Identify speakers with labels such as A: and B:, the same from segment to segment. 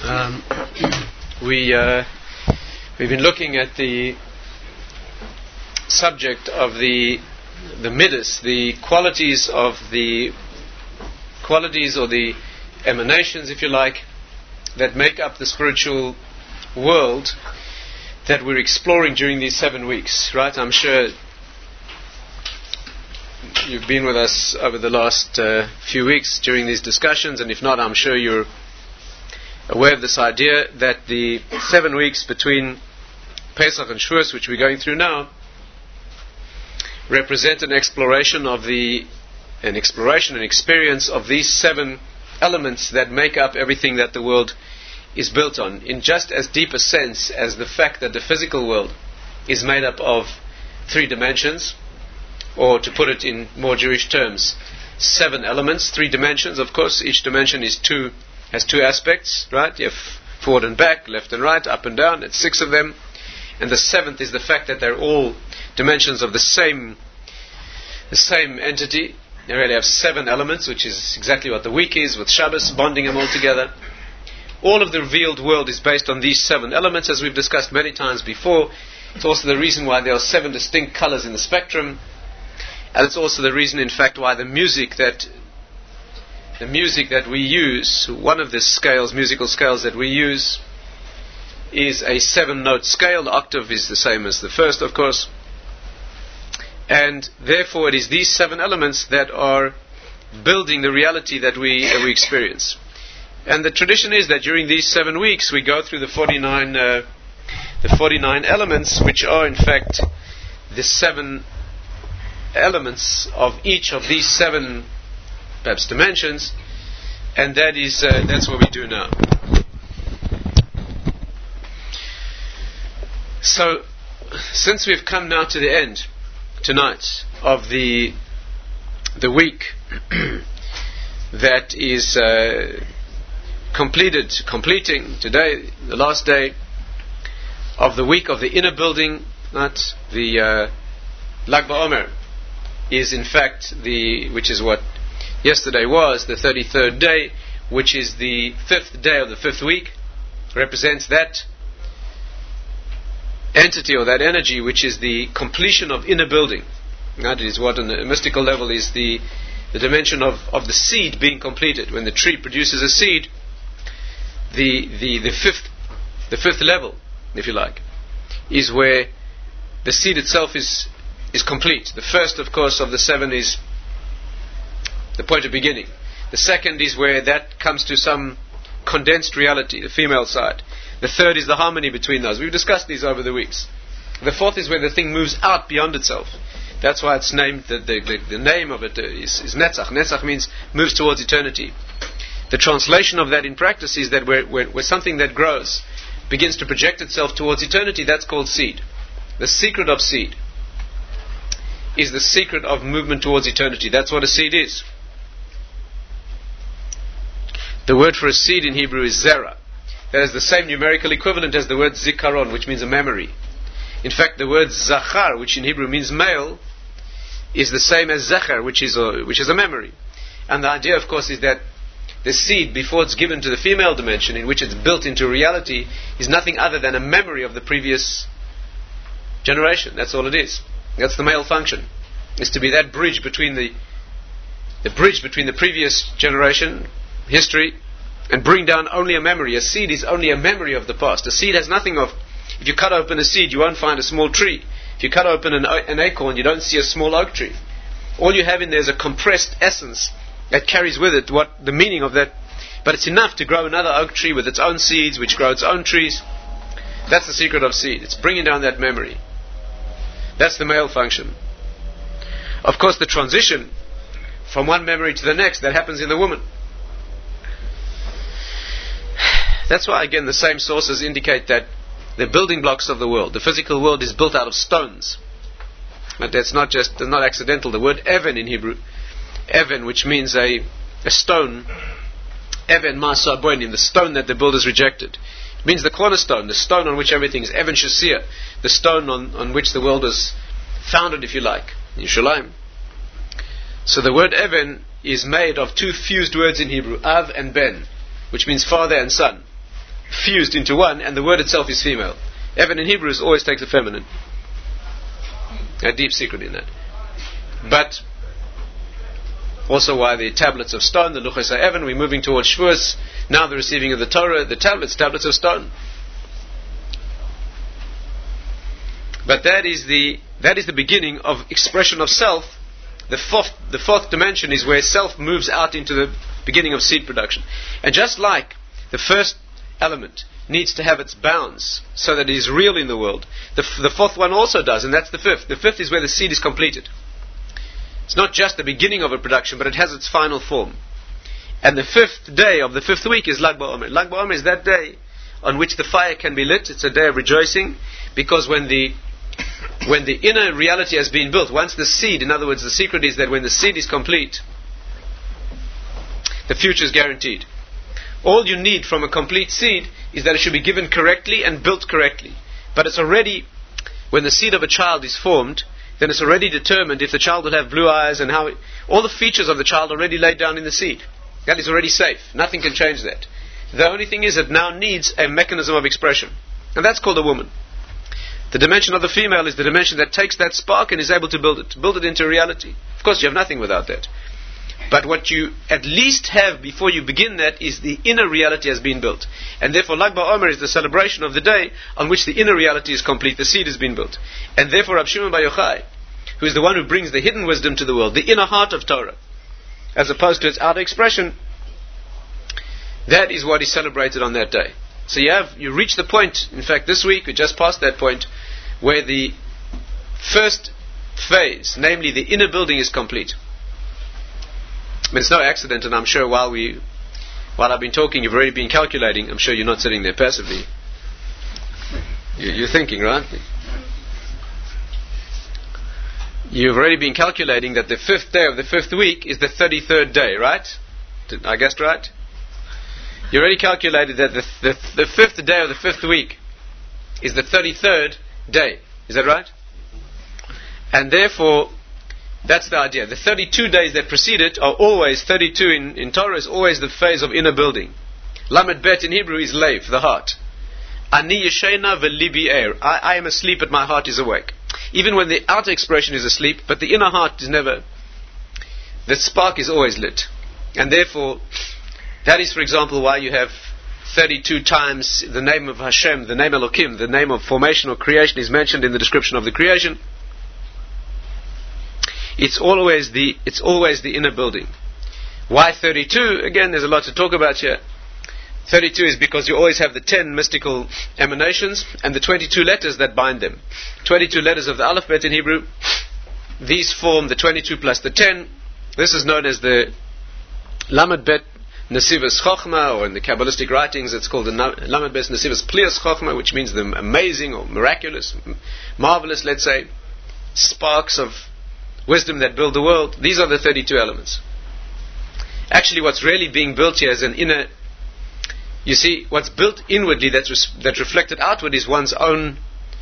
A: Um, we've been looking at the subject of the midas, the qualities or the emanations, if you like, that make up the spiritual world that we're exploring during these 7 weeks, right? I'm sure you've been with us over the last few weeks during these discussions, and if not, I'm sure you're aware of this idea that the 7 weeks between Pesach and Shavuos, which we're going through now, represent an exploration and experience of these 7 elements that make up everything that the world is built on, in just as deep a sense as the fact that the physical world is made up of 3 dimensions, or to put it in more Jewish terms, 7 elements, 3 dimensions. Of course, each dimension has 2 aspects, right? You have forward and back, left and right, up and down. It's 6 of them. And the 7th is the fact that they're all dimensions of the same entity. They really have 7 elements, which is exactly what the week is, with Shabbos bonding them all together. All of the revealed world is based on these 7 elements, as we've discussed many times before. It's also the reason why there are 7 distinct colors in the spectrum. And it's also the reason, in fact, why the music that we use, one of the musical scales that we use, is a 7-note scale. The octave is the same as the first, of course. And therefore it is these 7 elements that are building the reality that we experience. And the tradition is that during these 7 weeks we go through the 49 elements, which are in fact the 7 elements of each of these 7 perhaps dimensions, and that's what we do now. So, since we've come now to the end tonight of the week that is completing today, the last day of the week of the inner building, not the Lag BaOmer is in fact which is what yesterday was, the 33rd day, which is the 5th day of the 5th week, represents that entity or that energy which is the completion of inner building. That is what on a mystical level is the dimension of the seed being completed. When the tree produces a seed, the fifth level, if you like, is where the seed itself is complete. The first, of course, of the 7 is the point of beginning. The second is where that comes to some condensed reality, the female side. The third is the harmony between those. We've discussed these over the weeks. The 4th is where the thing moves out beyond itself. That's why it's named, the name of it is Netzach. Netzach means moves towards eternity. The translation of that in practice is that where something that grows begins to project itself towards eternity, that's called seed. The secret of seed is the secret of movement towards eternity. That's what a seed is. The word for a seed in Hebrew is zera. That is the same numerical equivalent as the word zikaron, which means a memory. In fact, the word zachar, which in Hebrew means male, is the same as zecher, which is a memory. And the idea, of course, is that the seed, before it's given to the female dimension, in which it's built into reality, is nothing other than a memory of the previous generation. That's all it is. That's the male function. Is to be that bridge between the previous generation, history, and bring down only a memory. A seed is only a memory of the past. A seed has nothing of... If you cut open a seed, you won't find a small tree. If you cut open an acorn, you don't see a small oak tree. All you have in there is a compressed essence that carries with it what the meaning of that... But it's enough to grow another oak tree with its own seeds, which grow its own trees. That's the secret of seed. It's bringing down that memory. That's the male function. Of course, the transition from one memory to the next, that happens in the woman. That's why, again, the same sources indicate that the building blocks of the world, the physical world, is built out of stones. But that's not accidental. The word even in Hebrew, even, which means a stone, even masa aboinim, the stone that the builders rejected. It means the cornerstone, the stone on which everything is, even shasir, the stone on which the world was founded, if you like, Yerushalayim. So the word even is made of 2 fused words in Hebrew, av and ben, which means father and son. fused into one, and the word itself is female. Evan in Hebrew always takes a feminine. A deep secret in that. But also why the tablets of stone, the Luchos HaEvan, we're moving towards Shavuos, now the receiving of the Torah, the tablets of stone. But that is the beginning of expression of self. The fourth dimension is where self moves out into the beginning of seed production. And just like the first element needs to have its bounds so that it is real in the world, the fourth one also does, and that's the fifth. The fifth is where the seed is completed. It's not just the beginning of a production, but it has its final form. And the fifth day of the fifth week is Lag BaOmer. Lag BaOmer is that day on which the fire can be lit. It's a day of rejoicing, because when the inner reality has been built, once the seed, in other words, the secret is that when the seed is complete, the future is guaranteed. All you need from a complete seed is that it should be given correctly and built correctly. But it's already, when the seed of a child is formed, then it's already determined if the child will have blue eyes and how all the features of the child are already laid down in the seed. That is already safe. Nothing can change that. The only thing is it now needs a mechanism of expression. And that's called a woman. The dimension of the female is the dimension that takes that spark and is able to build it into reality. Of course, you have nothing without that. But what you at least have before you begin that is the inner reality has been built. And therefore Lag BaOmer is the celebration of the day on which the inner reality is complete, the seed has been built. And therefore Rab Shimon Bar Yochai, who is the one who brings the hidden wisdom to the world, the inner heart of Torah, as opposed to its outer expression, that is what is celebrated on that day. So you reach the point, in fact this week we just passed that point, where the first phase, namely the inner building, is complete. I mean, it's no accident, and I'm sure while I've been talking, you've already been calculating. I'm sure you're not sitting there passively. You're thinking, right? You've already been calculating that the fifth day of the fifth week is the 33rd day, right? I guessed right? You already calculated that the fifth day of the fifth week is the 33rd day. Is that right? And therefore, that's the idea. The 32 days that precede it are always, 32 in Torah is always the phase of inner building. Lamed Bet in Hebrew is Lev, the heart. Ani yeshena v'libi er. I am asleep, but my heart is awake. Even when the outer expression is asleep, but the inner heart is never, the spark is always lit. And therefore, that is, for example, why you have 32 times the name of Hashem, the name Elokim, the name of formation or creation is mentioned in the description of the creation. It's always the inner building. Why 32? Again, there's a lot to talk about here. 32 is because you always have the 10 mystical emanations and the 22 letters that bind them. 22 letters of the Aleph Bet in Hebrew. These form the 22 plus the 10. This is known as the Lamed Bet Nesivas Chochma, or in the Kabbalistic writings it's called the Lamed Bet Nesivas Plias Chochma, which means the amazing or miraculous, marvelous, let's say, sparks of wisdom that build the world. These are the 32 elements. Actually, what's really being built here is an inner. You see, what's built inwardly that's reflected outward is one's own.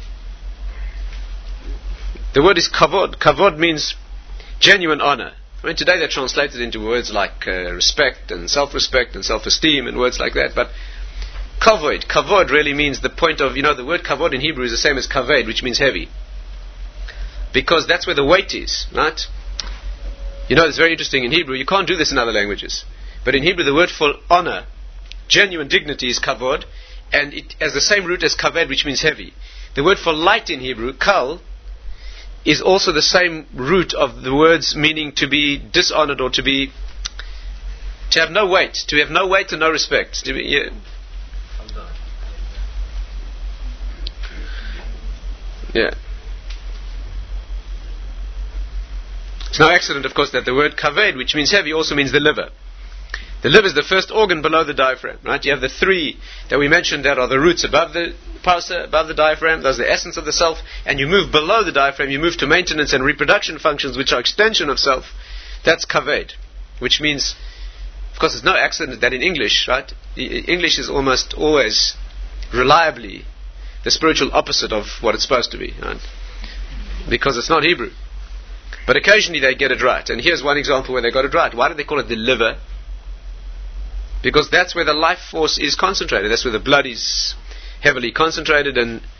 A: The word is kavod. Kavod means genuine honor. I mean, today they're translated into words like respect and self-respect and self-esteem and words like that. But kavod really means the point of, the word kavod in Hebrew is the same as kaved, which means heavy. Because that's where the weight is, right? It's very interesting in Hebrew. You can't do this in other languages. But in Hebrew, the word for honor, genuine dignity, is kavod, and it has the same root as kaved, which means heavy. The word for light in Hebrew, kal, is also the same root of the words meaning to be dishonored or to have no weight, to have no weight and no respect. Yeah. It's no accident, of course, that the word kaved, which means heavy, also means the liver. The liver is the first organ below the diaphragm, right? You have the three that we mentioned that are the roots above the parsa, above the diaphragm. Those are the essence of the self. And you move below the diaphragm, you move to maintenance and reproduction functions, which are extension of self. That's kaved, which means, of course, it's no accident that in English, right? English is almost always reliably the spiritual opposite of what it's supposed to be, right? Because it's not Hebrew. But occasionally they get it right. And here's one example where they got it right. Why do they call it the liver? Because that's where the life force is concentrated. That's where the blood is heavily concentrated,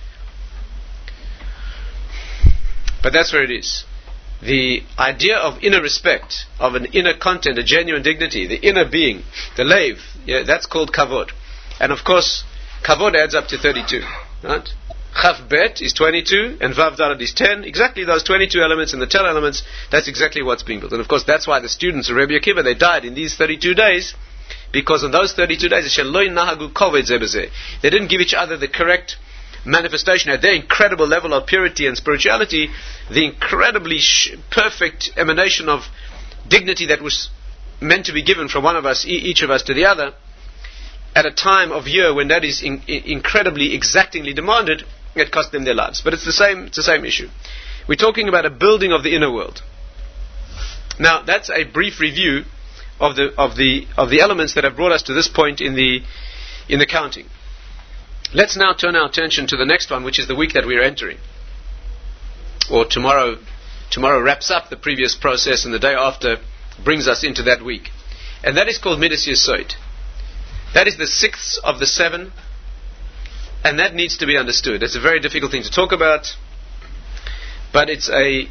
A: but that's where it is. The idea of inner respect, of an inner content, a genuine dignity, the inner being, the leiv, that's called kavod. And of course, kavod adds up to 32. Right? Chaf bet is 22, and vav dalad is 10. Exactly those 22 elements and the 10 elements, that's exactly what's being built. And of course, that's why the students of Rabbi Akiva, they died in these 32 days, because on those 32 days, they didn't give each other the correct manifestation at their incredible level of purity and spirituality, the incredibly perfect emanation of dignity that was meant to be given from one of us, each of us to the other, at a time of year when that is incredibly exactingly demanded. It cost them their lives. But it's the same issue. We're talking about a building of the inner world. Now, that's a brief review of the elements that have brought us to this point in the counting. Let's now turn our attention to the next one, which is the week that we are entering. Or tomorrow wraps up the previous process, and the day after brings us into that week. And that is called Midas Yesod. That is the 6th of the 7, and that needs to be understood. It's a very difficult thing to talk about, but there's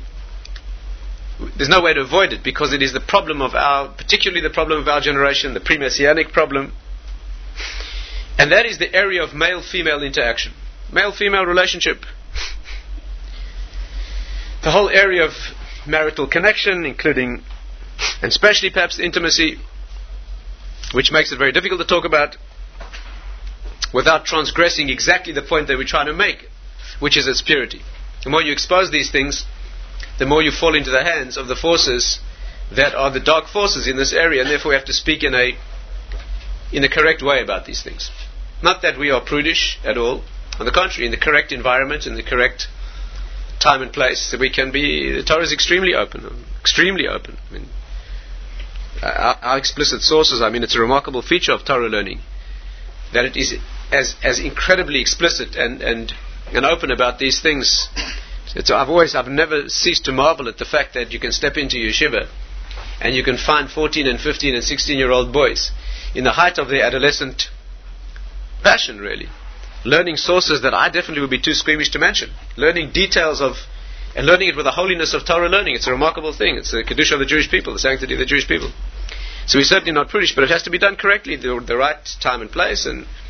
A: no way to avoid it, because it is the problem particularly the problem of our generation, the pre-messianic problem. And that is the area of male-female interaction. Male-female relationship. The whole area of marital connection, including, and especially perhaps intimacy, which makes it very difficult to talk about without transgressing exactly the point that we're trying to make, which is its purity. The more you expose these things, the more you fall into the hands of the forces that are the dark forces in this area, and therefore we have to speak in a correct way about these things. Not that we are prudish at all. On the contrary, in the correct environment, in the correct time and place, we can be. The Torah is extremely open. Extremely open. I mean, our explicit sources. I mean, it's a remarkable feature of Torah learning that it is as incredibly explicit and open about these things. I've never ceased to marvel at the fact that you can step into yeshiva and you can find 14 and 15 and 16-year-old boys in the height of their adolescent passion, really, learning sources that I definitely would be too squeamish to mention, learning details of, and learning it with the holiness of Torah learning. It's a remarkable thing. It's the kedusha of the Jewish people, the sanctity of the Jewish people. So we're certainly not prudish, but it has to be done correctly, the right time and place.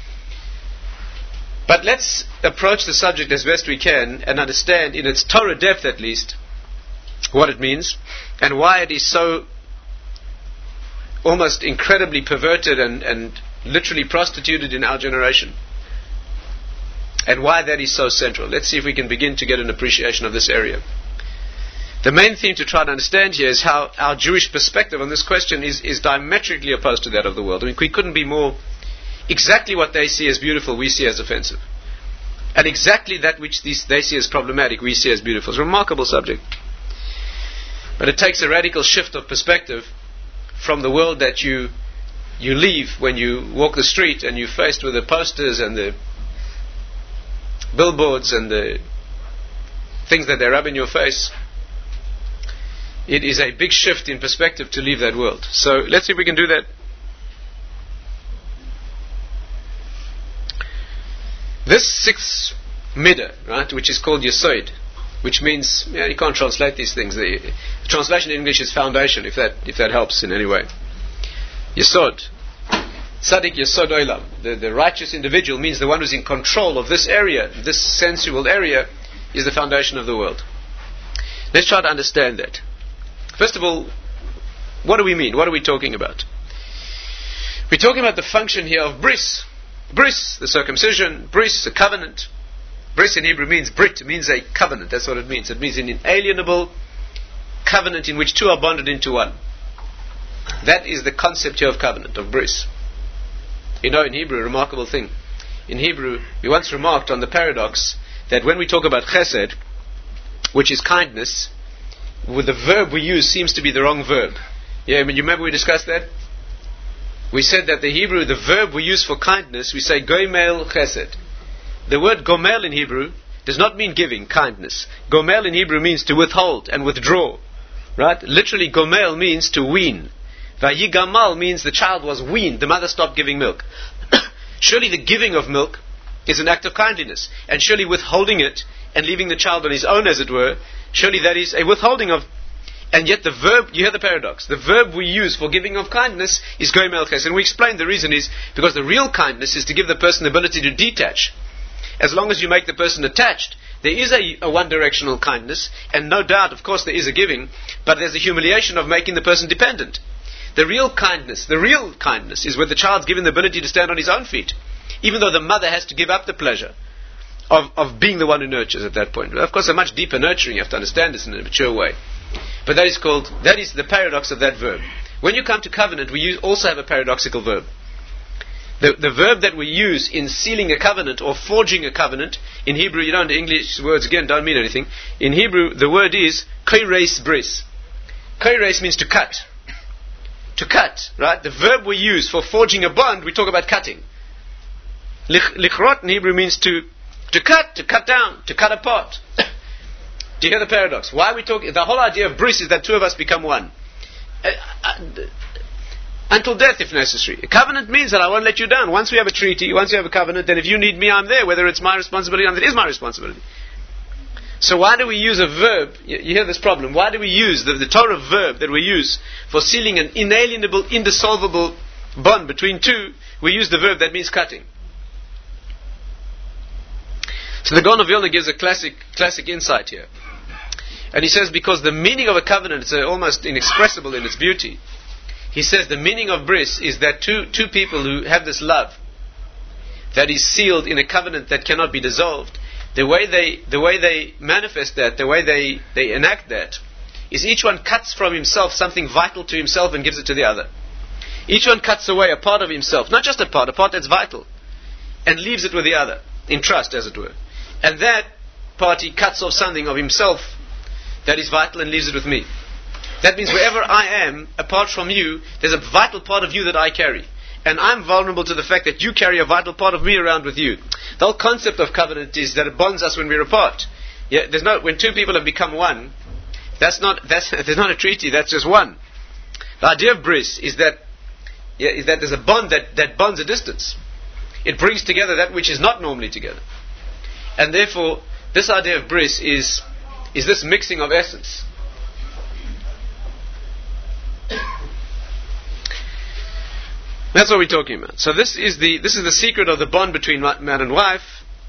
A: But let's approach the subject as best we can and understand, in its Torah depth at least, what it means and why it is so almost incredibly perverted and literally prostituted in our generation, and why that is so central. Let's see if we can begin to get an appreciation of this area. The main thing to try to understand here is how our Jewish perspective on this question is diametrically opposed to that of the world. I mean, we couldn't be more. Exactly what they see as beautiful, we see as offensive. And exactly that which they see as problematic, we see as beautiful. It's a remarkable subject. But it takes a radical shift of perspective from the world that you leave when you walk the street and you're faced with the posters and the billboards and the things that they rub in your face. It is a big shift in perspective to leave that world. So let's see if we can do that. This 6th midah, right, which is called Yesod, which means, you can't translate these things. The translation in English is foundation, if that helps in any way. Yesod. Tzaddik Yesod Olam. The righteous individual means the one who's in control of this area, this sensual area, is the foundation of the world. Let's try to understand that. First of all, what do we mean? What are we talking about? We're talking about the function here of bris. Bris, the circumcision. Bris, a covenant. Bris in Hebrew means brit, means a covenant. That's what it means. It means an inalienable covenant in which two are bonded into one. That is the concept here of covenant, of bris. You know, in Hebrew, a remarkable thing. In Hebrew, we once remarked on the paradox that when we talk about chesed, which is kindness, with the verb we use seems to be the wrong verb. Yeah, I mean, you remember we discussed that? We said that the verb we use for kindness, we say gomel chesed. The word gomel in Hebrew does not mean giving, kindness. Gomel in Hebrew means to withhold and withdraw. Right? Literally, gomel means to wean. Vayigamal means the child was weaned, the mother stopped giving milk. Surely the giving of milk is an act of kindliness, and surely withholding it and leaving the child on his own, as it were, surely that is a withholding of. And yet the verb, you hear the paradox, the verb we use for giving of kindness is goy melches. And we explained the reason is because the real kindness is to give the person the ability to detach. As long as you make the person attached, there is a one-directional kindness, and no doubt, of course, there is a giving, but there's a humiliation of making the person dependent. The real kindness is when the child's given the ability to stand on his own feet, even though the mother has to give up the pleasure of being the one who nurtures at that point. Of course, a much deeper nurturing, you have to understand this in a mature way. But that is the paradox of that verb. When you come to covenant, we also have a paradoxical verb. The verb that we use in sealing a covenant or forging a covenant, in Hebrew, you know, the English words again don't mean anything. In Hebrew, the word is koireis bris. Koireis means to cut. To cut, right? The verb we use for forging a bond, we talk about cutting. Lichrot in Hebrew means to cut down, to cut apart. Do you hear the paradox? Why are we talking? The whole idea of bris is that two of us become one. Until death, if necessary. A covenant means that I won't let you down. Once we have a treaty, once you have a covenant, then if you need me, I'm there. Whether it's my responsibility or not, it is my responsibility. So why do we use a verb? You hear this problem. Why do we use the Torah verb that we use for sealing an inalienable, indissoluble bond between two? We use the verb that means cutting. So the Gaon of Vilna gives a classic insight here. And he says, because the meaning of a covenant is almost inexpressible in its beauty. He says the meaning of bris is that two people who have this love that is sealed in a covenant that cannot be dissolved, the way they manifest that, the way they enact that, is each one cuts from himself something vital to himself and gives it to the other. Each one cuts away a part of himself, not just a part that's vital, and leaves it with the other, in trust, as it were. And that party cuts off something of himself that is vital and leaves it with me. That means wherever I am, apart from you, there's a vital part of you that I carry. And I'm vulnerable to the fact that you carry a vital part of me around with you. The whole concept of covenant is that it bonds us when we're apart. Yeah, when two people have become one, there's not a treaty, that's just one. The idea of bris is that there's a bond that bonds a distance. It brings together that which is not normally together. And therefore, this idea of bris is this mixing of essence. That's what we're talking about. So this is the secret of the bond between man and wife,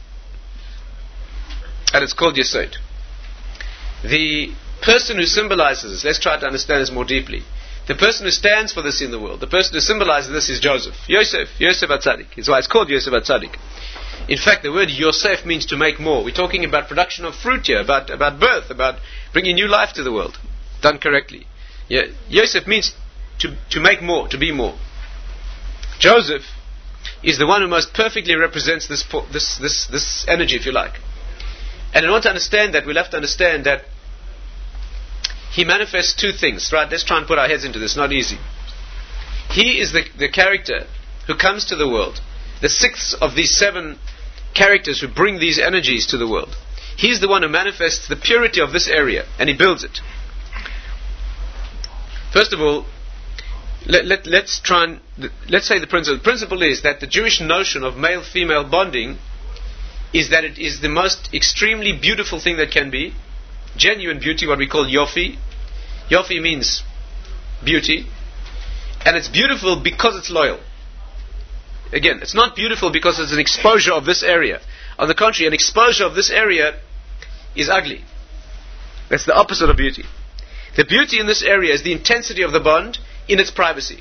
A: and it's called Yesod. The person who symbolizes this, let's try to understand this more deeply. The person who stands for this in the world, the person who symbolizes this is Joseph. Yosef HaTzadik. That's why it's called Yosef HaTzadik. In fact, the word Yosef means to make more. We're talking about production of fruit here, about birth, about bringing new life to the world, done correctly. Yeah, Yosef means to make more, to be more. Joseph is the one who most perfectly represents this energy, if you like. And in order to understand that, we'll have to understand that he manifests two things, right? Let's try and put our heads into this, not easy. He is the character who comes to the world, the sixth of these seven characters who bring these energies to the world. He's the one who manifests the purity of this area, and he builds it. First of all, let's say the principle. The principle is that the Jewish notion of male-female bonding is that it is the most extremely beautiful thing that can be. Genuine beauty, what we call yofi. Yofi means beauty. And it's beautiful because it's loyal. Again, it's not beautiful because it's an exposure of this area. On the contrary, an exposure of this area is ugly. That's the opposite of beauty. The beauty in this area is the intensity of the bond in its privacy.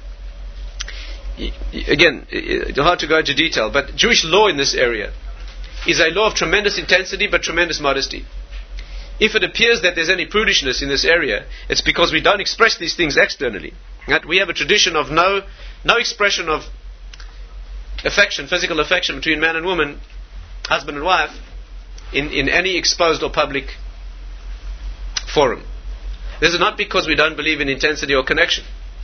A: Again, it's hard to go into detail, but Jewish law in this area is a law of tremendous intensity but tremendous modesty. If it appears that there's any prudishness in this area, it's because we don't express these things externally. Right? We have a tradition of no expression of affection, physical affection between man and woman, husband and wife, in any exposed or public forum. This is not because we don't believe in intensity or connection,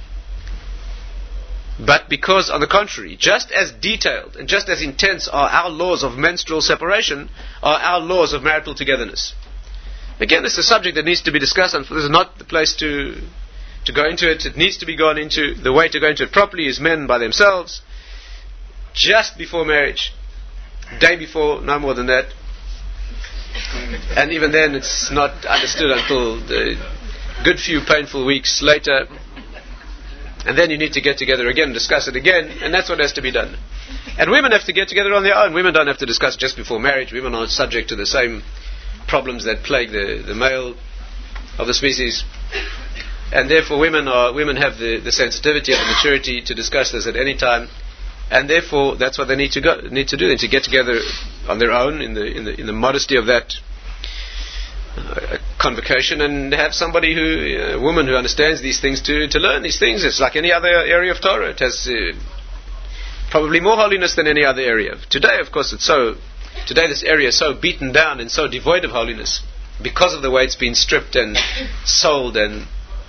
A: but because, on the contrary, just as detailed and just as intense are our laws of menstrual separation, are our laws of marital togetherness. Again, this is a subject that needs to be discussed, and this is not the place to to go into it. It needs to be gone into. The way to go into it properly is men by themselves, just before marriage, day before, no more than that. And even then it's not understood until the good few painful weeks later. And then you need to get together again and discuss it again, and that's what has to be done. And women have to get together on their own. Women don't have to discuss just before marriage. Women are subject to the same problems that plague the male of the species. And therefore women have the sensitivity and the maturity to discuss this at any time. And therefore that's what they need to do. They to get together on their own in the modesty of that convocation, and have somebody a woman who understands these things to learn these things. It's like any other area of Torah. It has probably more holiness than any other area. Today, of course, today this area is so beaten down and so devoid of holiness because of the way it's been stripped and sold and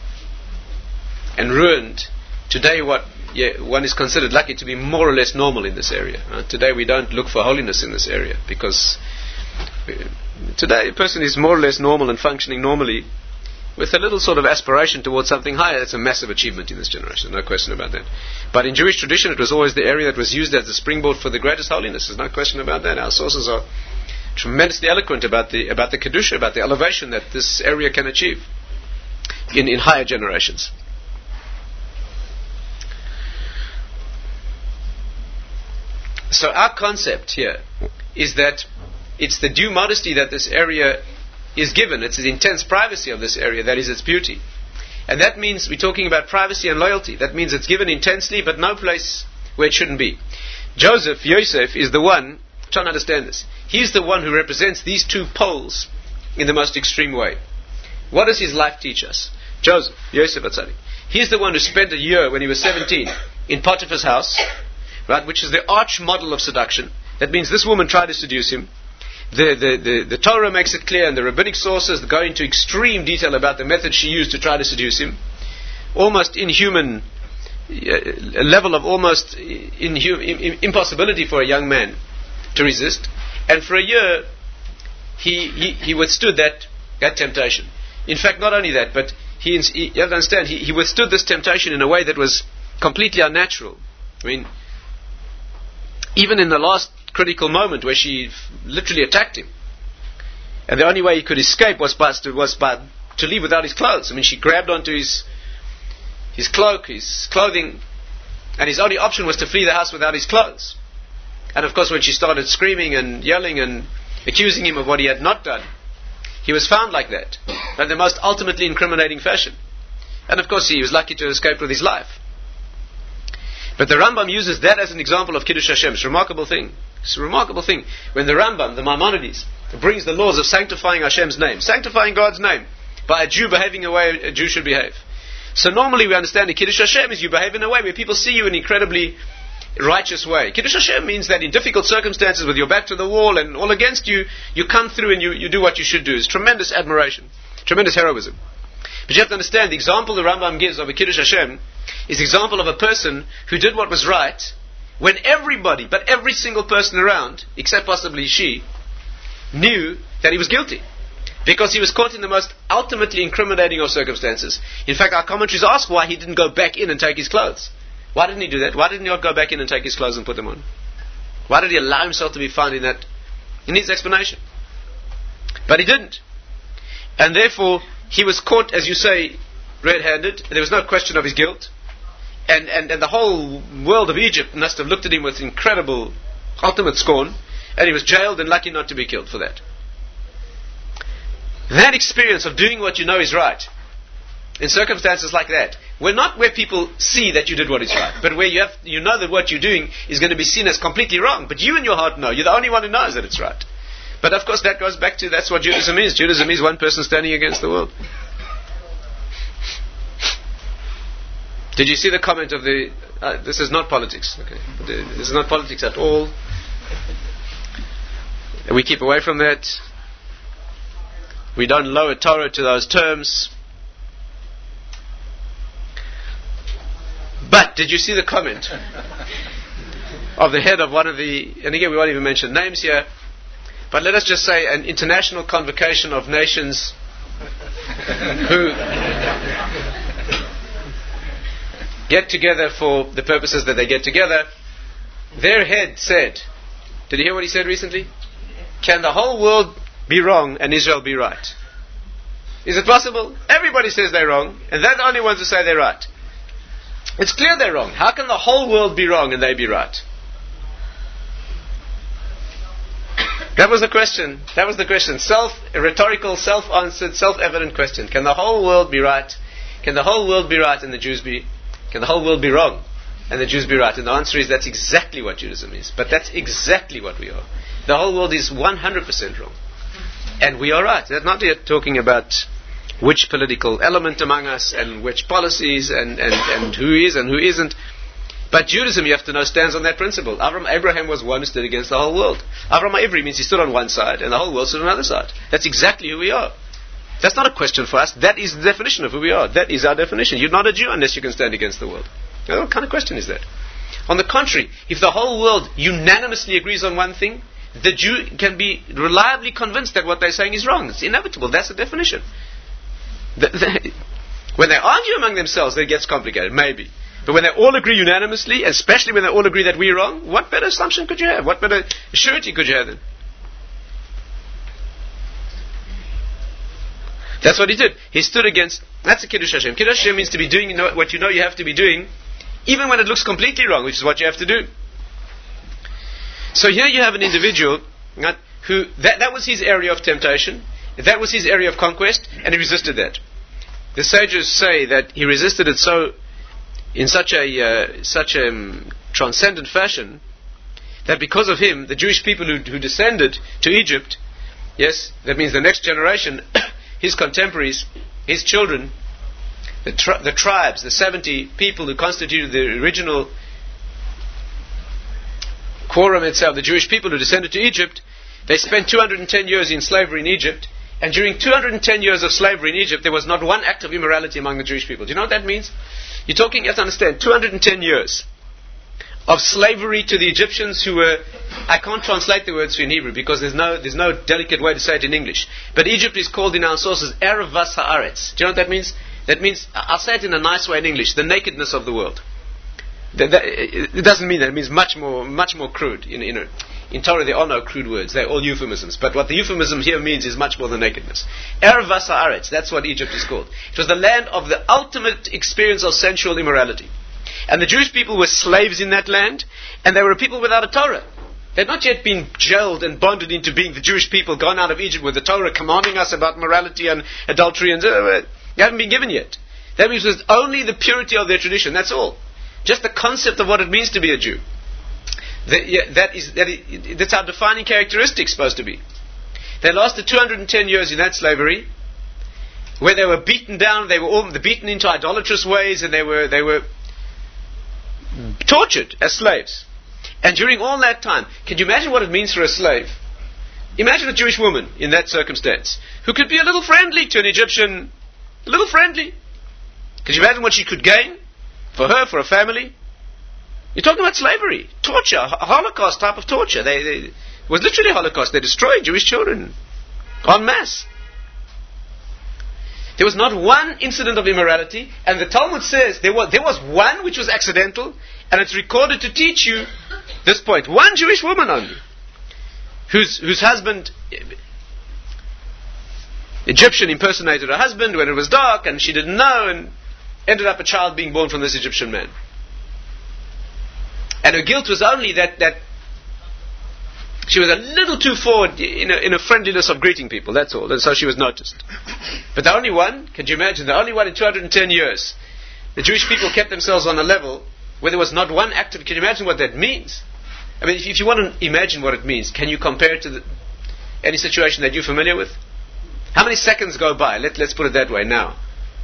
A: ruined. Today one is considered lucky to be more or less normal in this area. Today we don't look for holiness in this area, because today a person is more or less normal and functioning normally with a little sort of aspiration towards something higher. It's a massive achievement in this generation, no question about that. But in Jewish tradition it was always the area that was used as the springboard for the greatest holiness. There's no question about that. Our sources are tremendously eloquent about the Kedusha, about the elevation that this area can achieve in higher generations. So our concept here is that it's the due modesty that this area is given. It's the intense privacy of this area that is its beauty. And that means we're talking about privacy and loyalty. That means it's given intensely, but no place where it shouldn't be. Yosef, is the one, try to understand this, he's the one who represents these two poles in the most extreme way. What does his life teach us? Yosef Atzadik. He's the one who spent a year when he was 17 in Potiphar's house, right, which is the arch model of seduction. That means this woman tried to seduce him. The Torah makes it clear, and the rabbinic sources go into extreme detail about the method she used to try to seduce him. Almost inhuman, a level of almost impossibility for a young man to resist. And for a year, he withstood that temptation. In fact, not only that, but you have to understand, he withstood this temptation in a way that was completely unnatural. I mean, even in the last critical moment where she literally attacked him, and the only way he could escape was to leave without his clothes. I mean, she grabbed onto his cloak, his clothing, and his only option was to flee the house without his clothes. And of course, when she started screaming and yelling and accusing him of what he had not done, he was found like that, in the most ultimately incriminating fashion. And of course, he was lucky to escape with his life. But the Rambam uses that as an example of Kiddush Hashem. It's a remarkable thing. It's a remarkable thing. When the Rambam, the Maimonides, brings the laws of sanctifying Hashem's name, sanctifying God's name, by a Jew behaving the way a Jew should behave. So normally we understand that Kiddush Hashem is you behave in a way where people see you in an incredibly righteous way. Kiddush Hashem means that in difficult circumstances, with your back to the wall and all against you, you come through and you do what you should do. It's tremendous admiration, tremendous heroism. But you have to understand, the example the Rambam gives of a Kiddush Hashem is the example of a person who did what was right when everybody, but every single person around, except possibly she, knew that he was guilty. Because he was caught in the most ultimately incriminating of circumstances. In fact, our commentaries ask why he didn't go back in and take his clothes. Why didn't he do that? Why didn't he not go back in and take his clothes and put them on? Why did he allow himself to be found in that? He needs explanation. But he didn't. And therefore, he was caught, as you say, red-handed. There was no question of his guilt. And the whole world of Egypt must have looked at him with incredible, ultimate scorn. And he was jailed and lucky not to be killed for that. That experience of doing what you know is right, in circumstances like that, not where people see that you did what is right, but where you know that what you're doing is going to be seen as completely wrong, but you in your heart know. You're the only one who knows that it's right. But of course that goes back to, that's what Judaism is. Judaism is one person standing against the world. Did you see the comment of the... this is not politics. Okay, this is not politics at all. We keep away from that. We don't lower Torah to those terms. But did you see the comment of the head of one of the... And again, we won't even mention names here. But let us just say an international convocation of nations who get together for the purposes that they get together, their head said, did you hear what he said recently? Can the whole world be wrong and Israel be right? Is it possible? Everybody says they're wrong, and they're the only ones who say they're right. It's clear they're wrong. How can the whole world be wrong and they be right? That was the question. That was the question. A rhetorical, self-answered, self-evident question. Can the whole world be right? Can the whole world be right and the Jews be... Can the whole world be wrong and the Jews be right? And the answer is that's exactly what Judaism is. But that's exactly what we are. The whole world is 100% wrong. And we are right. They're not yet talking about which political element among us and which policies and who is and who isn't. But Judaism, you have to know, stands on that principle. Abraham was one who stood against the whole world. Avram Ivri means he stood on one side and the whole world stood on the other side. That's exactly who we are. That's not a question for us. That is the definition of who we are. That is our definition. You're not a Jew unless you can stand against the world. Now, what kind of question is that? On the contrary, if the whole world unanimously agrees on one thing, the Jew can be reliably convinced that what they're saying is wrong. It's inevitable. That's the definition. When they argue among themselves, it gets complicated, maybe. But when they all agree unanimously, especially when they all agree that we're wrong, what better assumption could you have? What better surety could you have then? That's what he did. He stood against... That's a Kiddush Hashem. Kiddush Hashem means to be doing what you know you have to be doing, even when it looks completely wrong, which is what you have to do. So here you have an individual who... That was his area of temptation. That was his area of conquest, and he resisted that. The sages say that he resisted it in such a transcendent fashion that because of him, the Jewish people who descended to Egypt, yes, that means the next generation, his contemporaries, his children, the tribes, the 70 people who constituted the original quorum itself, the Jewish people who descended to Egypt, they spent 210 years in slavery in Egypt, and during 210 years of slavery in Egypt, there was not one act of immorality among the Jewish people. Do you know what that means? You have to understand, 210 years of slavery to the Egyptians who were... I can't translate the words in Hebrew because there's no delicate way to say it in English. But Egypt is called in our sources Erev Vas Haaretz. Do you know what that means? That means, I'll say it in a nice way in English, the nakedness of the world. It doesn't mean that. It means much more crude. In Torah there are no crude words. They're all euphemisms. But what the euphemism here means is much more than nakedness. Erev Vas Haaretz, that's what Egypt is called. It was the land of the ultimate experience of sensual immorality. And the Jewish people were slaves in that land, and they were a people without a Torah. They had not yet been jailed and bonded into being the Jewish people gone out of Egypt with the Torah commanding us about morality and adultery. And they haven't been given yet. That means it was only the purity of their tradition, that's all. Just the concept of what it means to be a Jew. That's our defining characteristic supposed to be. They lasted 210 years in that slavery, where they were beaten down, they were all beaten into idolatrous ways, and they were tortured as slaves. And during all that time, can you imagine what it means for a slave? Imagine a Jewish woman in that circumstance, who could be a little friendly to an Egyptian, a little friendly. Can you imagine what she could gain? For her, for a family? You're talking about slavery, torture, a Holocaust type of torture. It was literally a Holocaust. They destroyed Jewish children en masse. There was not one incident of immorality, and the Talmud says there was one which was accidental, and it's recorded to teach you this point. One Jewish woman only, whose husband, Egyptian, impersonated her husband when it was dark, and she didn't know, and ended up a child being born from this Egyptian man. And her guilt was only that she was a little too forward in a friendliness of greeting people, that's all. And so she was noticed. But the only one, can you imagine, the only one in 210 years, the Jewish people kept themselves on a level where there was not one act of... Can you imagine what that means? I mean, if you want to imagine what it means, can you compare it to any situation that you're familiar with? How many seconds go by? Let's put it that way now.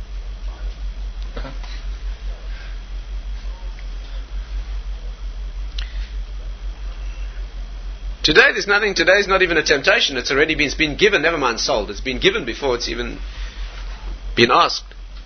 A: Today there's nothing. Today is not even a temptation. It's been given. Never mind sold. It's been given before it's even been asked.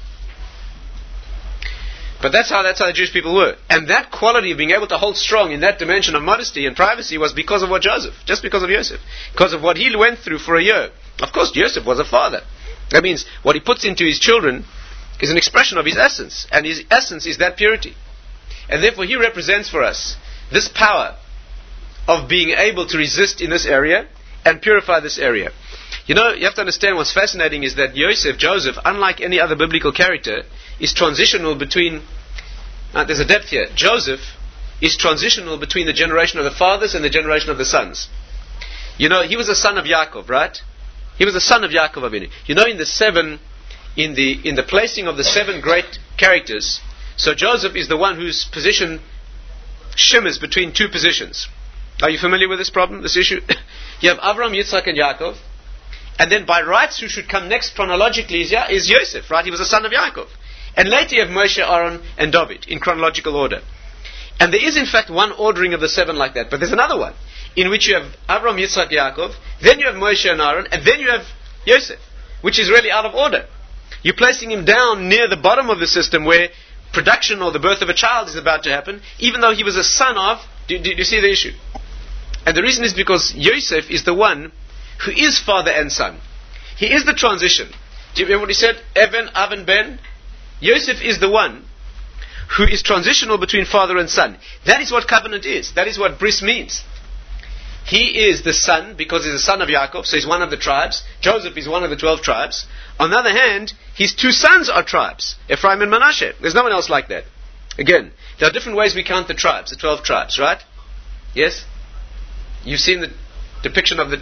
A: But that's how the Jewish people were, and that quality of being able to hold strong in that dimension of modesty and privacy was because of what Joseph, just because of Yosef, because of what he went through for a year. Of course, Yosef was a father. That means what he puts into his children. is an expression of his essence, and his essence is that purity. And therefore he represents for us this power of being able to resist in this area and purify this area. You have to understand what's fascinating is that Joseph, unlike any other biblical character, is transitional between, there's a depth here, Joseph is transitional between the generation of the fathers and the generation of the sons. He was a son of Yaakov, right? He was a son of Yaakov Avinu. In the placing of the 7 great characters, so Joseph is the one whose position shimmers between 2 positions. Are you familiar with this problem, this issue? You have Avram, Yitzchak, and Yaakov. And then by rights, who should come next chronologically is Yosef, right? He was a son of Yaakov. And later you have Moshe, Aaron, and David in chronological order. And there is in fact one ordering of the 7 like that. But there's another one in which you have Avram, Yitzchak, Yaakov, then you have Moshe and Aaron, and then you have Yosef, which is really out of order. You're placing him down near the bottom of the system where production or the birth of a child is about to happen, even though he was a son of... Do you see the issue? And the reason is because Yosef is the one who is father and son. He is the transition. Do you remember what he said? Even, Aven, Ben. Yosef is the one who is transitional between father and son. That is what covenant is. That is what bris means. He is the son because he's a son of Yaakov, so he's one of the tribes. Joseph is one of the 12 tribes. On the other hand, his 2 sons are tribes, Ephraim and Manasseh. There's no one else like that. Again, there are different ways we count the tribes, the 12 tribes, right? Yes? You've seen the depiction of the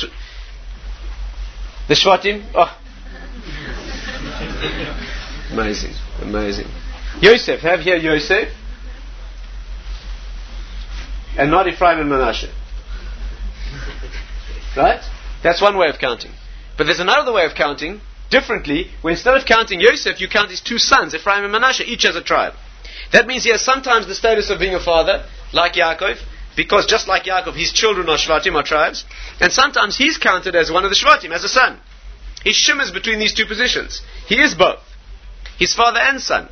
A: Shvatim? Oh. Amazing. Yosef, have here Yosef. And not Ephraim and Manasseh. Right? That's one way of counting. But there's another way of counting, differently, where instead of counting Yosef, you count his 2 sons, Ephraim and Manasseh, each as a tribe. That means he has sometimes the status of being a father, like Yaakov, because just like Yaakov, his children are Shvatim, are tribes, and sometimes he's counted as one of the Shvatim, as a son. He shimmers between these 2 positions. He is both. He's father and son.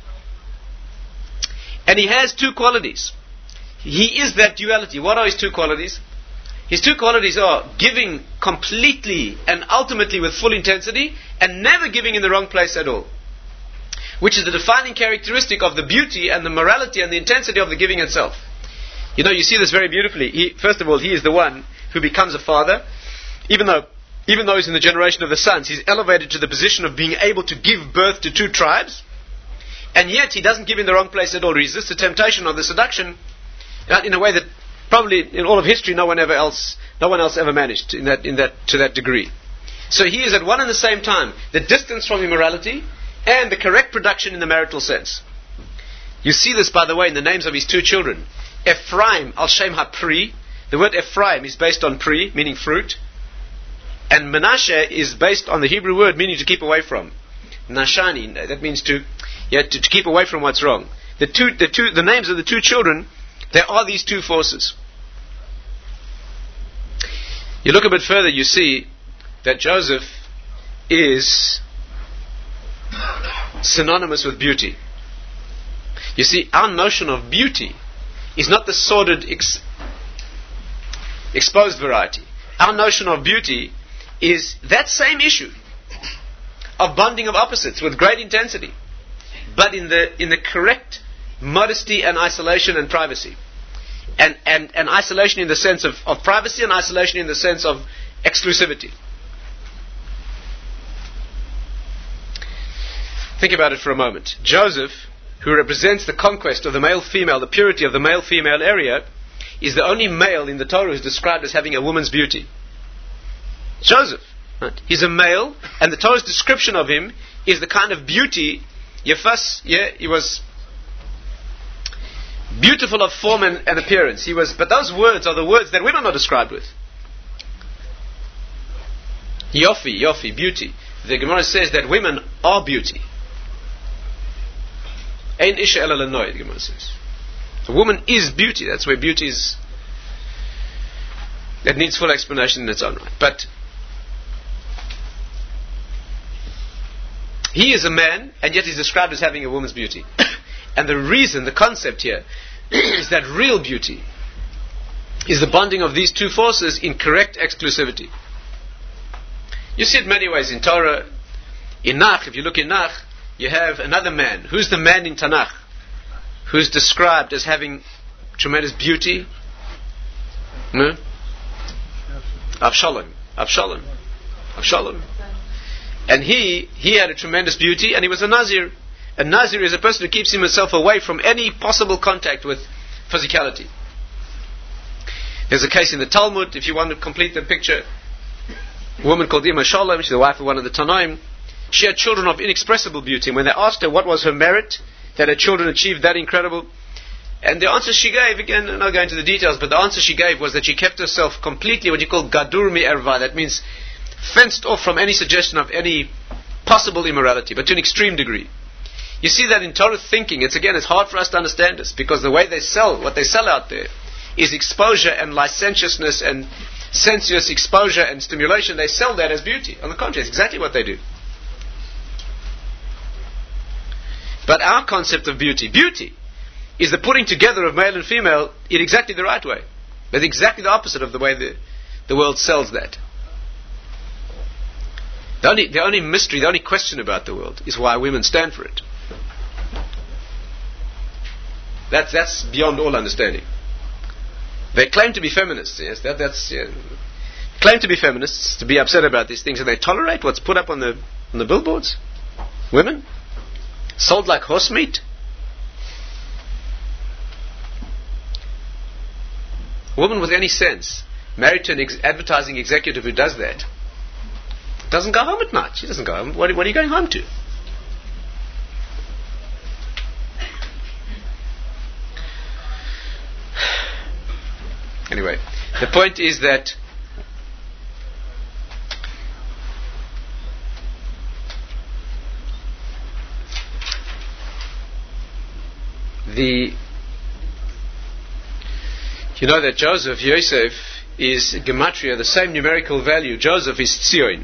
A: And he has 2 qualities. He is that duality. What are his 2 qualities? His 2 qualities are giving completely and ultimately with full intensity, and never giving in the wrong place at all. Which is the defining characteristic of the beauty and the morality and the intensity of the giving itself. You see this very beautifully. First of all, he is the one who becomes a father. Even though he's in the generation of the sons, he's elevated to the position of being able to give birth to 2 tribes. And yet he doesn't give in the wrong place at all. He resists the temptation or the seduction in a way that probably in all of history no one else ever managed to that degree. So he is at one and the same time the distance from immorality and the correct production in the marital sense. You see this, by the way, in the names of his 2 children. Ephraim al Shem HaPri. The word Ephraim is based on pri, meaning fruit. And Manasseh is based on the Hebrew word meaning to keep away from. Nashani, that means to keep away from what's wrong. The names of the 2 children, there are these 2 forces. You look a bit further, you see that Joseph is synonymous with beauty. You see, our notion of beauty is not the sordid, exposed variety. Our notion of beauty is that same issue of bonding of opposites with great intensity, but in the correct modesty and isolation and privacy. And isolation in the sense of privacy, and isolation in the sense of exclusivity. Think about it for a moment. Joseph, who represents the conquest of the male-female, the purity of the male-female area, is the only male in the Torah who is described as having a woman's beauty. Joseph. Right? He's a male, and the Torah's description of him is the kind of beauty, Yefas, he was beautiful of form and appearance. But those words are the words that women are described with. Yofi, beauty. The Gemara says that women are beauty. Ein isha ela lenoi, the Gemara says. A woman is beauty. That's where beauty is. That needs full explanation in its own right. But he is a man, and yet he's described as having a woman's beauty. And the reason, the concept here, is that real beauty is the bonding of these 2 forces in correct exclusivity. You see it many ways in Torah. In Nach, if you look in Nach, you have another man. Who's the man in Tanakh who's described as having tremendous beauty? No? Avshalom. And he had a tremendous beauty, and he was a Nazir. A Nazir is a person who keeps himself away from any possible contact with physicality. There's a case in the Talmud, if you want to complete the picture, a woman called Ima Shalom, she's the wife of one of the Tanaim. She had children of inexpressible beauty. And when they asked her what was her merit that her children achieved that incredible, and the answer she gave, again, I'm not going into the details, but the answer she gave was that she kept herself completely what you call gadur mi erva. That means fenced off from any suggestion of any possible immorality, but to an extreme degree. You see that in Torah thinking, it's hard for us to understand this, because the way they sell, what they sell out there, is exposure and licentiousness and sensuous exposure and stimulation. They sell that as beauty. On the contrary, it's exactly what they do. But our concept of beauty is the putting together of male and female in exactly the right way. That's exactly the opposite of the way the world sells that. The only mystery, the only question about the world is why women stand for it. That's beyond all understanding. They claim to be feminists, yes, claim to be feminists, to be upset about these things, and they tolerate what's put up on the billboards. Women sold like horse meat. A woman with any sense, married to an advertising executive who does that, doesn't go home at night. She doesn't go home. What are you going home to? Anyway, the point is that you know that Joseph, Yosef, is gematria, the same numerical value. Joseph is Tzion.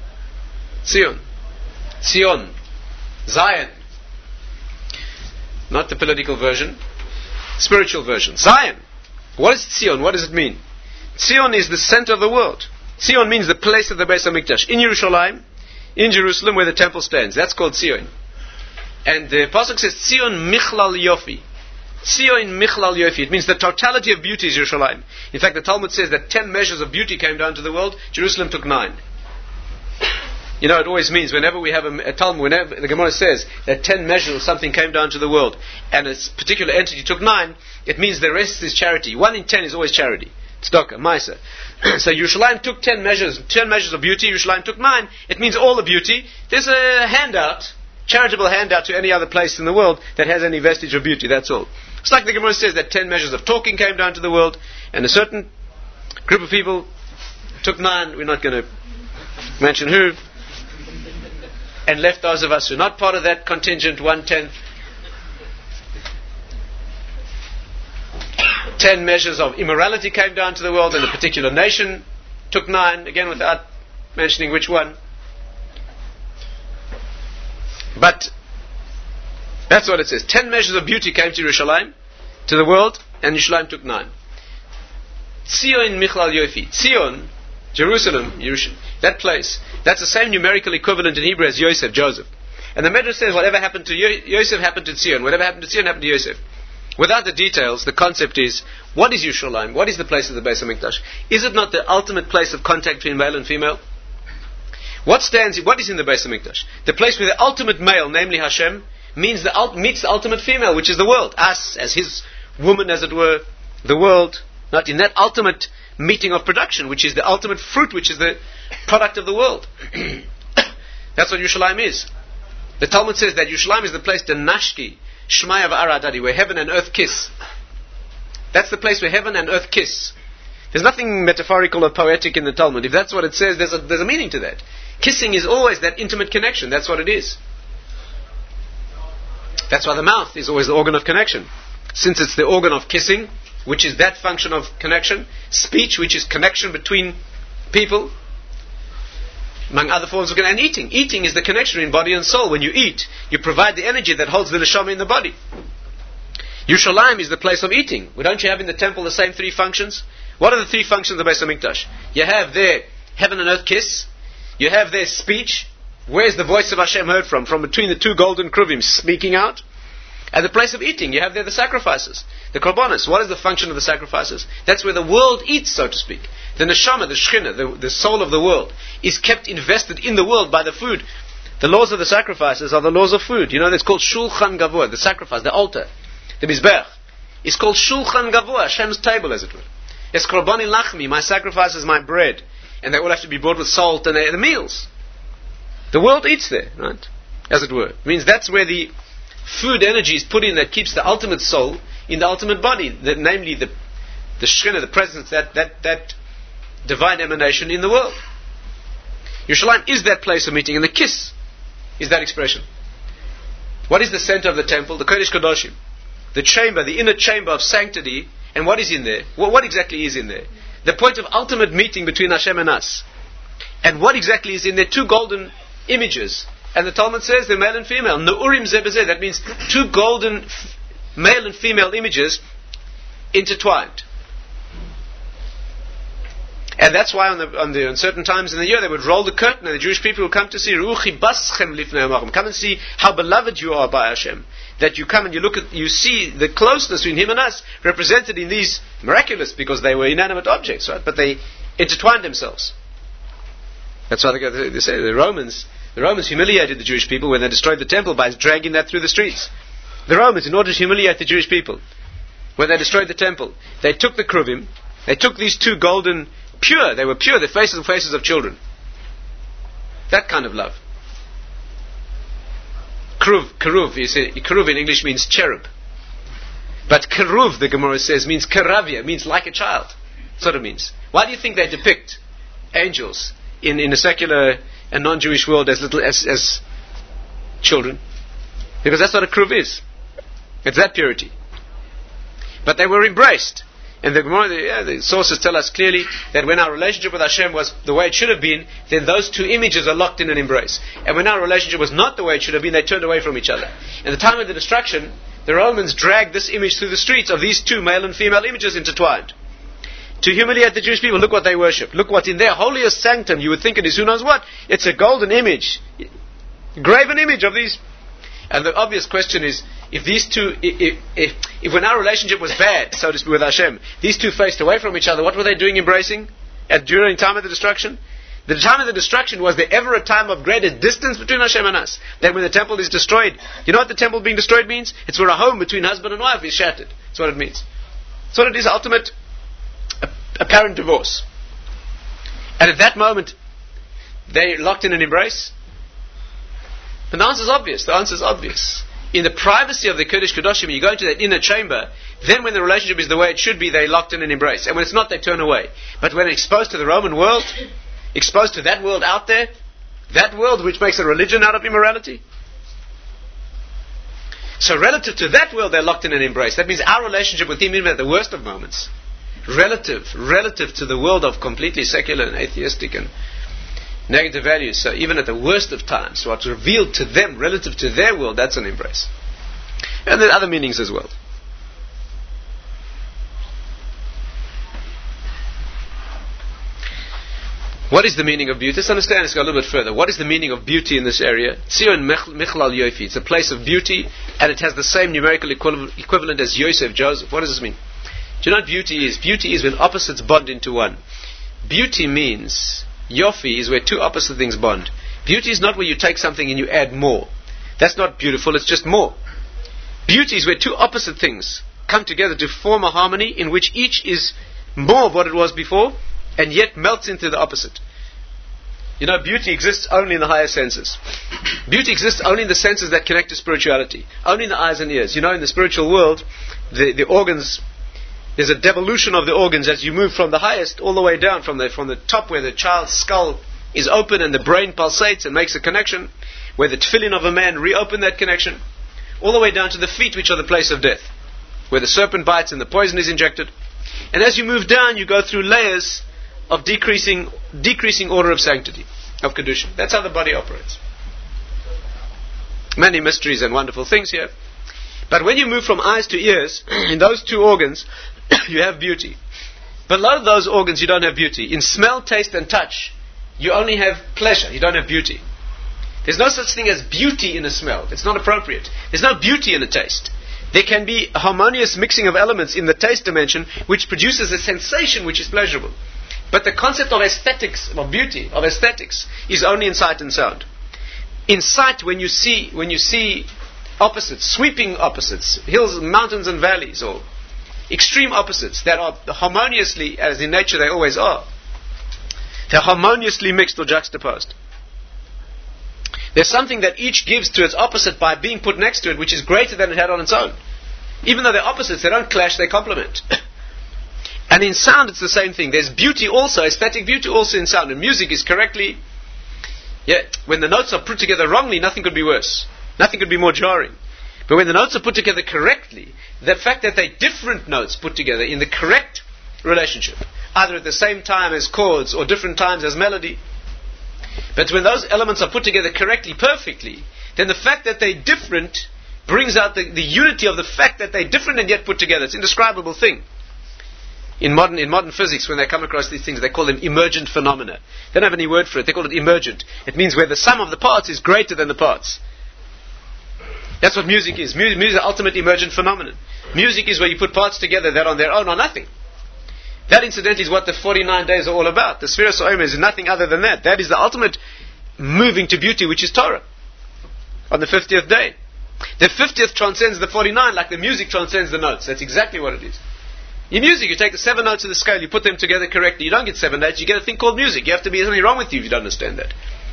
A: Zion. Not the political version, spiritual version. Zion. What is Tzion? What does it mean? Tzion is the center of the world. Tzion means the place of the Beis HaMikdash. In Yerushalayim, in Jerusalem, where the temple stands. That's called Tzion. And the Pasuk says, Tzion Michlal Yofi. Tzion Michlal Yofi. It means the totality of beauty is Yerushalayim. In fact, the Talmud says that 10 measures of beauty came down to the world. Jerusalem took 9. You know, it always means whenever we have a Talmud, whenever the Gemara says that 10 measures of something came down to the world, and a particular entity took 9, it means the rest is charity. 1 in 10 is always charity. Tzedakah, Maisa. So Yerushalayim took 10 measures of beauty. Yerushalayim took 9. It means all the beauty. There's a handout, charitable handout to any other place in the world that has any vestige of beauty. That's all. It's like the Gemara says that 10 measures of talking came down to the world, and a certain group of people took 9. We're not going to mention who. And left those of us who are not part of that contingent 1/10. 10 measures of immorality came down to the world, and a particular nation took 9, again without mentioning which one. But that's what it says. 10 measures of beauty came to Yerushalayim, to the world, and Yerushalayim took 9. Tzion Michlal Yofi. Tzion, Jerusalem, that place, that's the same numerical equivalent in Hebrew as Yosef, Joseph. And the Medrash says whatever happened to Yosef happened to Tzion. Whatever happened to Tzion happened to Yosef. Without the details, the concept is, what is Yerushalayim? What is the place of the Beis HaMikdash? Is it not the ultimate place of contact between male and female? What is in the Beis HaMikdash? The place where the ultimate male, namely Hashem, meets the ultimate female, which is the world. Us, as his woman, as it were, the world, not in that ultimate meeting of production, which is the ultimate fruit, which is the product of the world. That's what Yerushalayim is. The Talmud says that Yerushalayim is the place, the Nashki, Shmaya v'Aradadi, where heaven and earth kiss. That's the place where heaven and earth kiss. There's nothing metaphorical or poetic in the Talmud. If that's what it says, there's a meaning to that. Kissing is always that intimate connection. That's what it is. That's why the mouth is always the organ of connection. Since it's the organ of kissing, which is that function of connection, speech, which is connection between people, among other forms of connection, and eating. Eating is the connection in body and soul. When you eat, you provide the energy that holds the neshama in the body. Yerushalayim is the place of eating. Well, don't you have in the temple the same 3 functions? What are the 3 functions of the Beis HaMikdash? You have there heaven and earth kiss. You have there speech. Where's the voice of Hashem heard from? From between the two golden kruvim speaking out. At the place of eating, you have there the sacrifices, the korbanos. What is the function of the sacrifices? That's where the world eats, so to speak. The neshama, the shechina, the soul of the world, is kept invested in the world by the food. The laws of the sacrifices are the laws of food. You know, it's called shulchan gavur, the sacrifice, the altar, the mizbech. It's called shulchan gavur, Hashem's table, as it were. It's korbani lachmi, my sacrifice is my bread. And they all have to be brought with salt and the meals. The world eats there, right? As it were. It means that's where the food energy is put in that keeps the ultimate soul in the ultimate body, namely the Shekhinah, the presence, that divine emanation in the world. Yerushalayim is that place of meeting, and the kiss is that expression. What is the center of the temple? The Kodesh Kodashim. The chamber, the inner chamber of sanctity, and what is in there? What exactly is in there? The point of ultimate meeting between Hashem and us. And what exactly is in there? Two golden images. And the Talmud says they're male and female. Neurim zeh b'zeh. That means two golden male and female images intertwined. And that's why on certain times in the year they would roll the curtain and the Jewish people would come to see Ruchi baschem lifnei Hamachim. Come and see how beloved you are by Hashem. That you come and you see the closeness between Him and us represented in these miraculous, because they were inanimate objects, right? But they intertwined themselves. That's why they say the Romans humiliated the Jewish people when they destroyed the temple by dragging that through the streets. The Romans, in order to humiliate the Jewish people, when they destroyed the temple, they took the kruvim, they took these two golden, they were pure, the faces of children. That kind of love. Keruv, you say, keruv in English means cherub. But keruv, the Gemara says, means karavia, means like a child. That's what it means. Why do you think they depict angels in a secular and non-Jewish world as children? Because that's what a keruv is. It's that purity. But they were embraced. And the Gemara, the sources tell us clearly that when our relationship with Hashem was the way it should have been, then those two images are locked in an embrace. And when our relationship was not the way it should have been, they turned away from each other. In the time of the destruction, the Romans dragged this image through the streets of these two male and female images intertwined. To humiliate the Jewish people, look what they worship. Look what in their holiest sanctum, you would think it is who knows what. It's a golden image. Graven image of these. And the obvious question is, if these two, if when our relationship was bad, so to speak, with Hashem, these two faced away from each other, what were they doing embracing during the time of the destruction? The time of the destruction, was there ever a time of greater distance between Hashem and us than when the temple is destroyed? You know what the temple being destroyed means? It's where a home between husband and wife is shattered. That's what it means. That's what it is, ultimate apparent divorce. And at that moment, they locked in an embrace. And the answer is obvious. The answer is obvious. In the privacy of the Kodesh Kodashim, you go into that inner chamber, then when the relationship is the way it should be, they locked in an embrace. And when it's not, they turn away. But when exposed to the Roman world, exposed to that world out there, that world which makes a religion out of immorality, so relative to that world, they're locked in an embrace. That means our relationship with Him, even at the worst of moments, relative to the world of completely secular and atheistic and negative values, so even at the worst of times, what's revealed to them relative to their world, that's an embrace. And there are other meanings as well. What is the meaning of beauty? Let's understand, let's go a little bit further. What is the meaning of beauty in this area? Tzion Michlal Yofi. It's a place of beauty, and it has the same numerical equivalent as Yosef, Joseph. What does this mean? Do you know what beauty is? Beauty is when opposites bond into one. Beauty means, Yofi is where two opposite things bond. Beauty is not where you take something and you add more. That's not beautiful, it's just more. Beauty is where two opposite things come together to form a harmony in which each is more of what it was before and yet melts into the opposite. You know, beauty exists only in the higher senses. Beauty exists only in the senses that connect to spirituality. Only in the eyes and ears. You know, in the spiritual world, the organs, there's a devolution of the organs as you move from the highest all the way down, from the top where the child's skull is open and the brain pulsates and makes a connection, where the tefillin of a man reopen that connection, all the way down to the feet, which are the place of death, where the serpent bites and the poison is injected. And as you move down, you go through layers of decreasing order of sanctity, of kedusha. That's how the body operates. Many mysteries and wonderful things here. But when you move from eyes to ears, in those two organs, you have beauty. Below those organs, you don't have beauty. In smell, taste, and touch, you only have pleasure. You don't have beauty. There's no such thing as beauty in a smell. It's not appropriate. There's no beauty in a taste. There can be a harmonious mixing of elements in the taste dimension which produces a sensation which is pleasurable. But the concept of aesthetics, of beauty, of aesthetics, is only in sight and sound. In sight, when you see opposites, sweeping opposites, hills, mountains and valleys, or extreme opposites that are harmoniously, as in nature they always are, they're harmoniously mixed or juxtaposed. There's something that each gives to its opposite by being put next to it, which is greater than it had on its own. Even though they're opposites, they don't clash, they complement. And in sound, it's the same thing. There's beauty also, aesthetic beauty also in sound. And music is correctly, when the notes are put together wrongly, nothing could be worse. Nothing could be more jarring. But when the notes are put together correctly, the fact that they're different notes put together in the correct relationship, either at the same time as chords or different times as melody, but when those elements are put together correctly, perfectly, then the fact that they're different brings out the unity of the fact that they're different and yet put together. It's an indescribable thing. In modern physics, when they come across these things, they call them emergent phenomena. They don't have any word for it. They call it emergent. It means where the sum of the parts is greater than the parts. That's what music is. Music is the ultimate emergent phenomenon. Music is where you put parts together that on their own are nothing. That, incidentally, is what the 49 days are all about. The Sfiras Omer is nothing other than that. That is the ultimate moving to beauty, which is Torah. On the 50th day. The 50th transcends the 49 like the music transcends the notes. That's exactly what it is. In music, you take the 7 notes of the scale, you put them together correctly. You don't get 7 notes, you get a thing called music. You have to be something wrong with you if you don't understand that.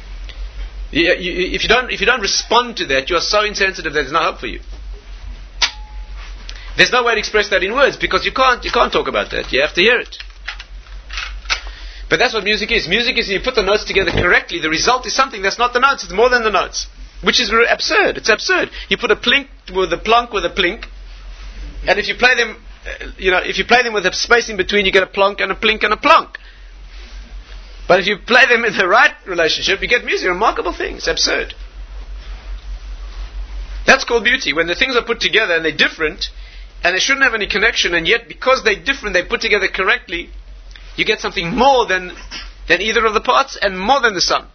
A: If you don't respond to that, you are so insensitive that there's no hope for you. There's no way to express that in words because you can't talk about that. You have to hear it. But that's what music is. Music is when you put the notes together correctly, the result is something that's not the notes, it's more than the notes. Which is absurd. It's absurd. You put a plink with a plonk with a plink, and if you play them, if you play them with a space in between, you get a plonk and a plink and a plonk. But if you play them in the right relationship, you get music. Remarkable thing. It's absurd. That's called beauty. When the things are put together and they're different, and they shouldn't have any connection, and yet because they're different, they're put together correctly, you get something more than either of the parts and more than the sum.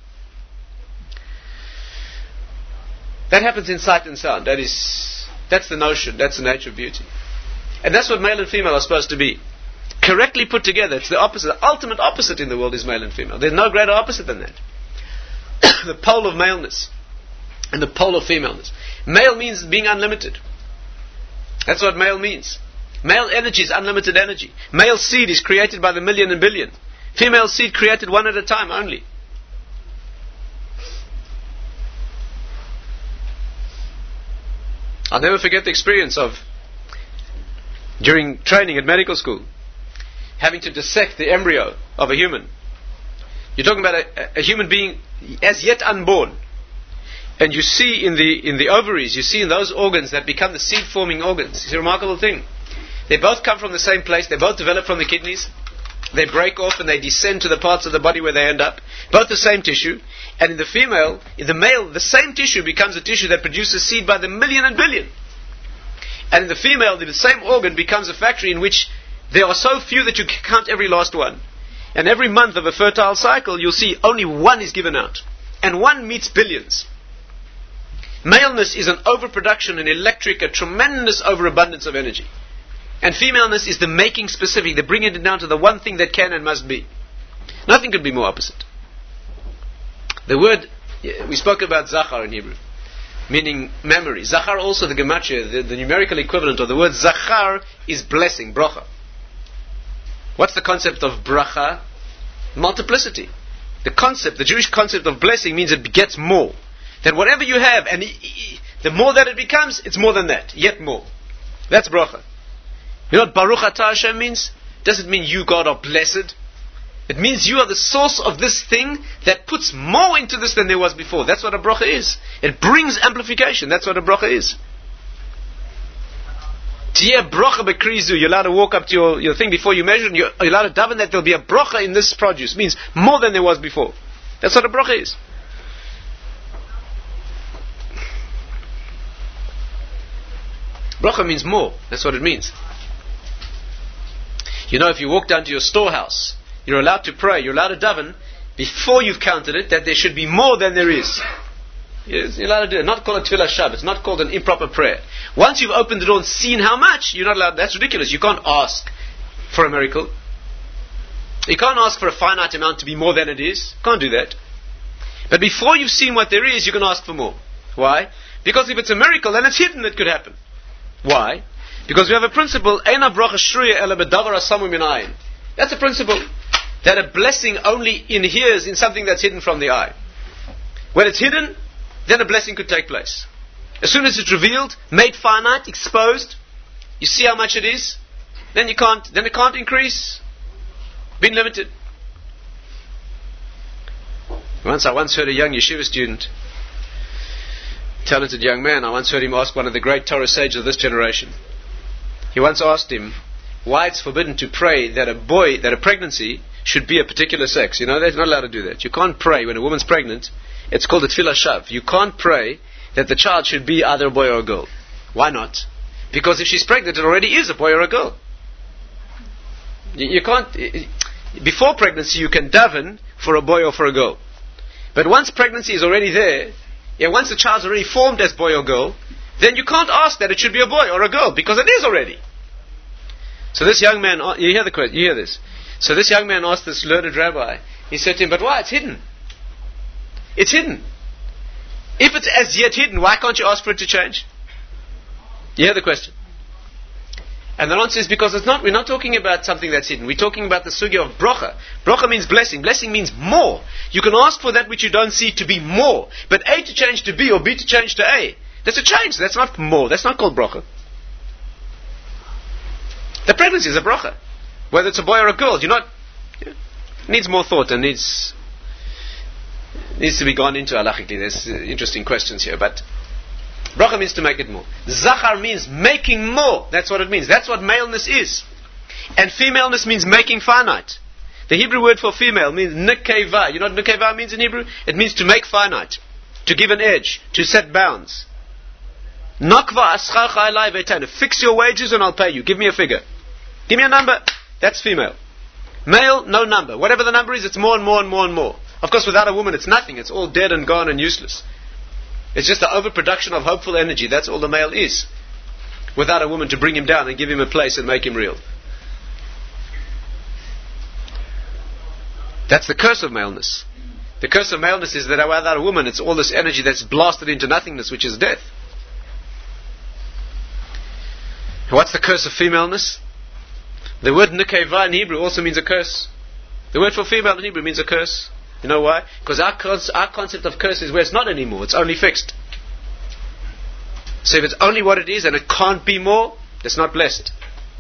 A: That happens in sight and sound. That's the notion. That's the nature of beauty. And that's what male and female are supposed to be. Correctly put together. It's the opposite. The ultimate opposite in the world is male and female. There's no greater opposite than that. The pole of maleness and the pole of femaleness. Male means being unlimited. That's what male means. Male energy is unlimited energy. Male seed is created by the million and billion. Female seed created one at a time only. I'll never forget the experience of, during training at medical school, having to dissect the embryo of a human. You're talking about a human being as yet unborn. And you see in the ovaries, you see in those organs that become the seed-forming organs. It's a remarkable thing. They both come from the same place. They both develop from the kidneys. They break off and they descend to the parts of the body where they end up. Both the same tissue. And in the male, the same tissue becomes a tissue that produces seed by the million and billion. And in the female, the same organ becomes a factory in which there are so few that you can count every last one. And every month of a fertile cycle, you'll see only one is given out. And one meets billions. Maleness is an overproduction, an electric, a tremendous overabundance of energy. And femaleness is the making specific, the bringing it down to the one thing that can and must be. Nothing could be more opposite. The word, we spoke about Zachar in Hebrew, meaning memory. Zachar also, the gematria, the numerical equivalent of the word Zachar is blessing, bracha. What's the concept of bracha? Multiplicity. The Jewish concept of blessing means it begets more. That whatever you have, and the more that it becomes, it's more than that, yet more. That's bracha. You know what Baruch Atah Hashem means? It doesn't mean you, God, are blessed. It means you are the source of this thing that puts more into this than there was before. That's what a bracha is. It brings amplification. That's what a bracha is. Tiyeh bracha bekrizu. You're allowed to walk up to your thing before you measure, and you're allowed to daven that there'll be a bracha in this produce. It means more than there was before. That's what a bracha is. Bracha means more. That's what it means. You know, if you walk down to your storehouse, you're allowed to pray, you're allowed to daven, before you've counted it, that there should be more than there is. Yes, you're allowed to do it. Not called a tefillah shav. It's not called an improper prayer. Once you've opened the door and seen how much, you're not allowed. That's ridiculous. You can't ask for a miracle. You can't ask for a finite amount to be more than it is. Can't do that. But before you've seen what there is, you can ask for more. Why? Because if it's a miracle, then it's hidden that could happen. Why? Because we have a principle, Eina bracha shruya ela bedavar hasamu min ayin. That's a principle that a blessing only inheres in something that's hidden from the eye. When it's hidden, then a blessing could take place. As soon as it's revealed, made finite, exposed, you see how much it is, then it can't increase. Been limited. I once heard a young yeshiva student, talented young man, I once heard him ask one of the great Torah sages of this generation. He once asked him why it's forbidden to pray that a pregnancy should be a particular sex. You know, they're not allowed to do that. You can't pray when a woman's pregnant. It's called a tefillah shav. You can't pray that the child should be either a boy or a girl. Why not? Because if she's pregnant, it already is a boy or a girl. You can't. Before pregnancy, you can daven for a boy or for a girl. But once pregnancy is already there, once the child's already formed as boy or girl, then you can't ask that it should be a boy or a girl, because it is already. So this young man, you hear this. So this young man asked this learned rabbi, he said to him, but why? It's hidden. It's hidden. If it's as yet hidden, why can't you ask for it to change? You hear the question? And the answer is because we're not talking about something that's hidden. We're talking about the sugya of bracha. Bracha means blessing. Blessing means more. You can ask for that which you don't see to be more. But A to change to B or B to change to A, that's a change. That's not more. That's not called bracha. The pregnancy is a bracha. Whether it's a boy or a girl, it needs more thought and needs to be gone into halachically. There's interesting questions here, but bracha means to make it more. Zachar means making more. That's what it means. That's what maleness is. And femaleness means making finite. The Hebrew word for female means nekeva. You know what nekeva means in Hebrew? It means to make finite, to give an edge, to set bounds. Nakva ascharcha alai ve'tana. Fix your wages and I'll pay you. Give me a figure. Give me a number. That's female. Male, no number. Whatever the number is, it's more and more and more and more. Of course, without a woman, it's nothing. It's all dead and gone and useless. It's just the overproduction of hopeful energy. That's all the male is. Without a woman to bring him down and give him a place and make him real. That's the curse of maleness. The curse of maleness is that without a woman, it's all this energy that's blasted into nothingness, which is death. What's the curse of femaleness? The word nekeva in Hebrew also means a curse. The word for female in Hebrew means a curse. You know why? Because our concept of curse is where it's not anymore. It's only fixed. So if it's only what it is and it can't be more, it's not blessed.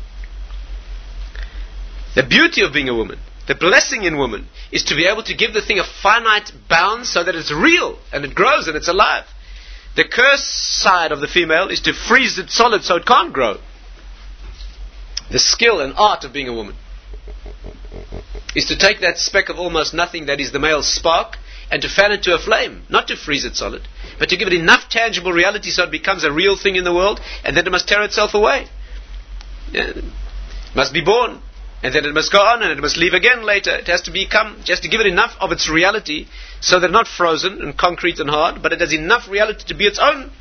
A: The beauty of being a woman, the blessing in woman, is to be able to give the thing a finite bound so that it's real and it grows and it's alive. The curse side of the female is to freeze it solid so it can't grow. The skill and art of being a woman is to take that speck of almost nothing that is the male spark and to fan it to a flame, not to freeze it solid, but to give it enough tangible reality so it becomes a real thing in the world, and then it must tear itself away. It must be born, and then it must go on, and it must leave again later. It has to become, just to give it enough of its reality so that it's not frozen and concrete and hard, but it has enough reality to be its own.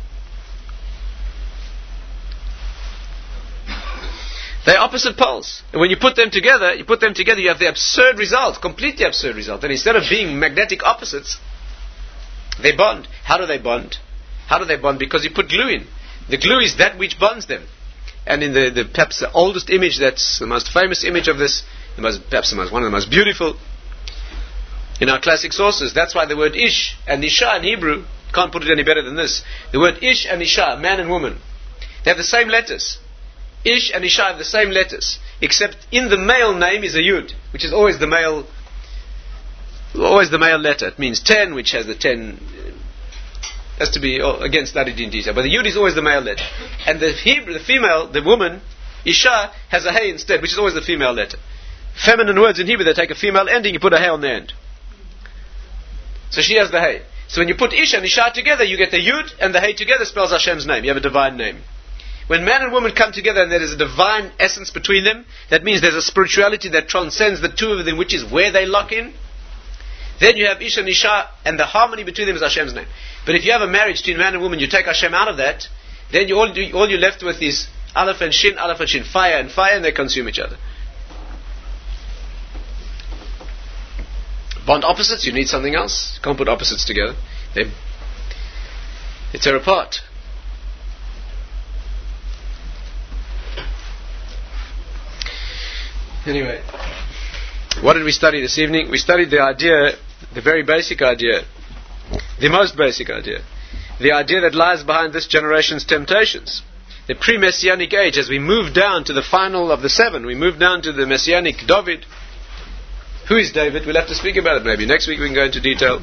A: They're opposite poles. And when you put them together, you have the absurd result, completely absurd result. And instead of being magnetic opposites, they bond. How do they bond? Because you put glue in. The glue is that which bonds them. And in the perhaps the oldest image, that's the most famous image of this, one of the most beautiful in our classic sources. That's why the word ish and isha in Hebrew, can't put it any better than this. The word ish and isha, man and woman, they have the same letters. Ish and Isha have the same letters, except in the male name is a Yud, which is always the male letter. It means 10, which has the 10, has to be again studied in detail. But the Yud is always the male letter. And the female, the woman, Isha, has a Hey instead, which is always the female letter. Feminine words in Hebrew, they take a female ending, you put a Hey on the end. So she has the Hey. So when you put Ish and Isha together, you get the Yud, and the Hey together spells Hashem's name. You have a divine name. When man and woman come together and there is a divine essence between them, that means there's a spirituality that transcends the two of them, which is where they lock in. then you have Ish and Isha, and the harmony between them is Hashem's name. But if you have a marriage between man and woman, you take Hashem out of that, then all you're left with is Aleph and Shin, fire, and they consume each other. Bond opposites, you need something else. You can't put opposites together. They tear apart. Anyway, what did we study this evening? We studied the idea, the very basic idea, the most basic idea, the idea that lies behind this generation's temptations. The pre-Messianic age, as we move down to the final of the seven, we move down to the Messianic David. Who is David? We'll have to speak about it maybe. Next week we can go into detail.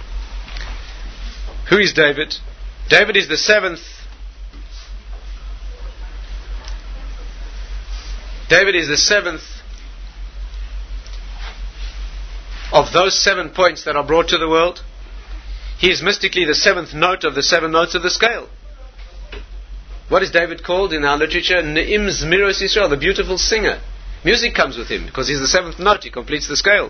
A: Who is David? David is the seventh. David is the seventh of those 7 points that are brought to the world. He is mystically the seventh note of the 7 notes of the scale. What is David called in our literature? Ne'im Zmiros Yisrael, the beautiful singer. Music comes with him because he's the 7th note. He completes the scale.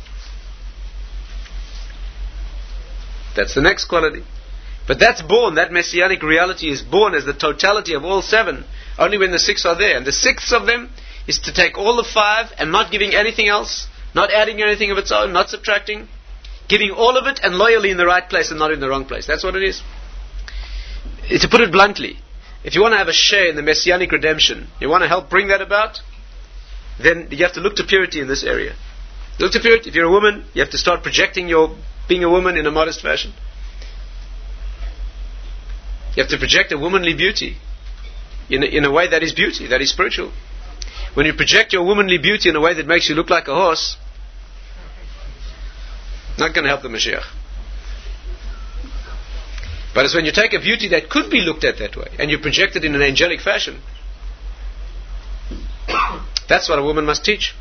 A: That's the next quality. But that's born, that messianic reality is born as the totality of all 7, only when the 6 are there. And the 6th of them is to take all the 5 and not giving anything else, not adding anything of its own, not subtracting, giving all of it and loyally in the right place and not in the wrong place. That's what it is. To put it bluntly, if you want to have a share in the messianic redemption, you want to help bring that about, then you have to look to purity in this area. Look to purity. If you're a woman, you have to start projecting your being a woman in a modest fashion. You have to project a womanly beauty in a way that is beauty, that is spiritual. When you project your womanly beauty in a way that makes you look like a horse, not going to help the Mashiach. But it's when you take a beauty that could be looked at that way and you project it in an angelic fashion. That's what a woman must teach.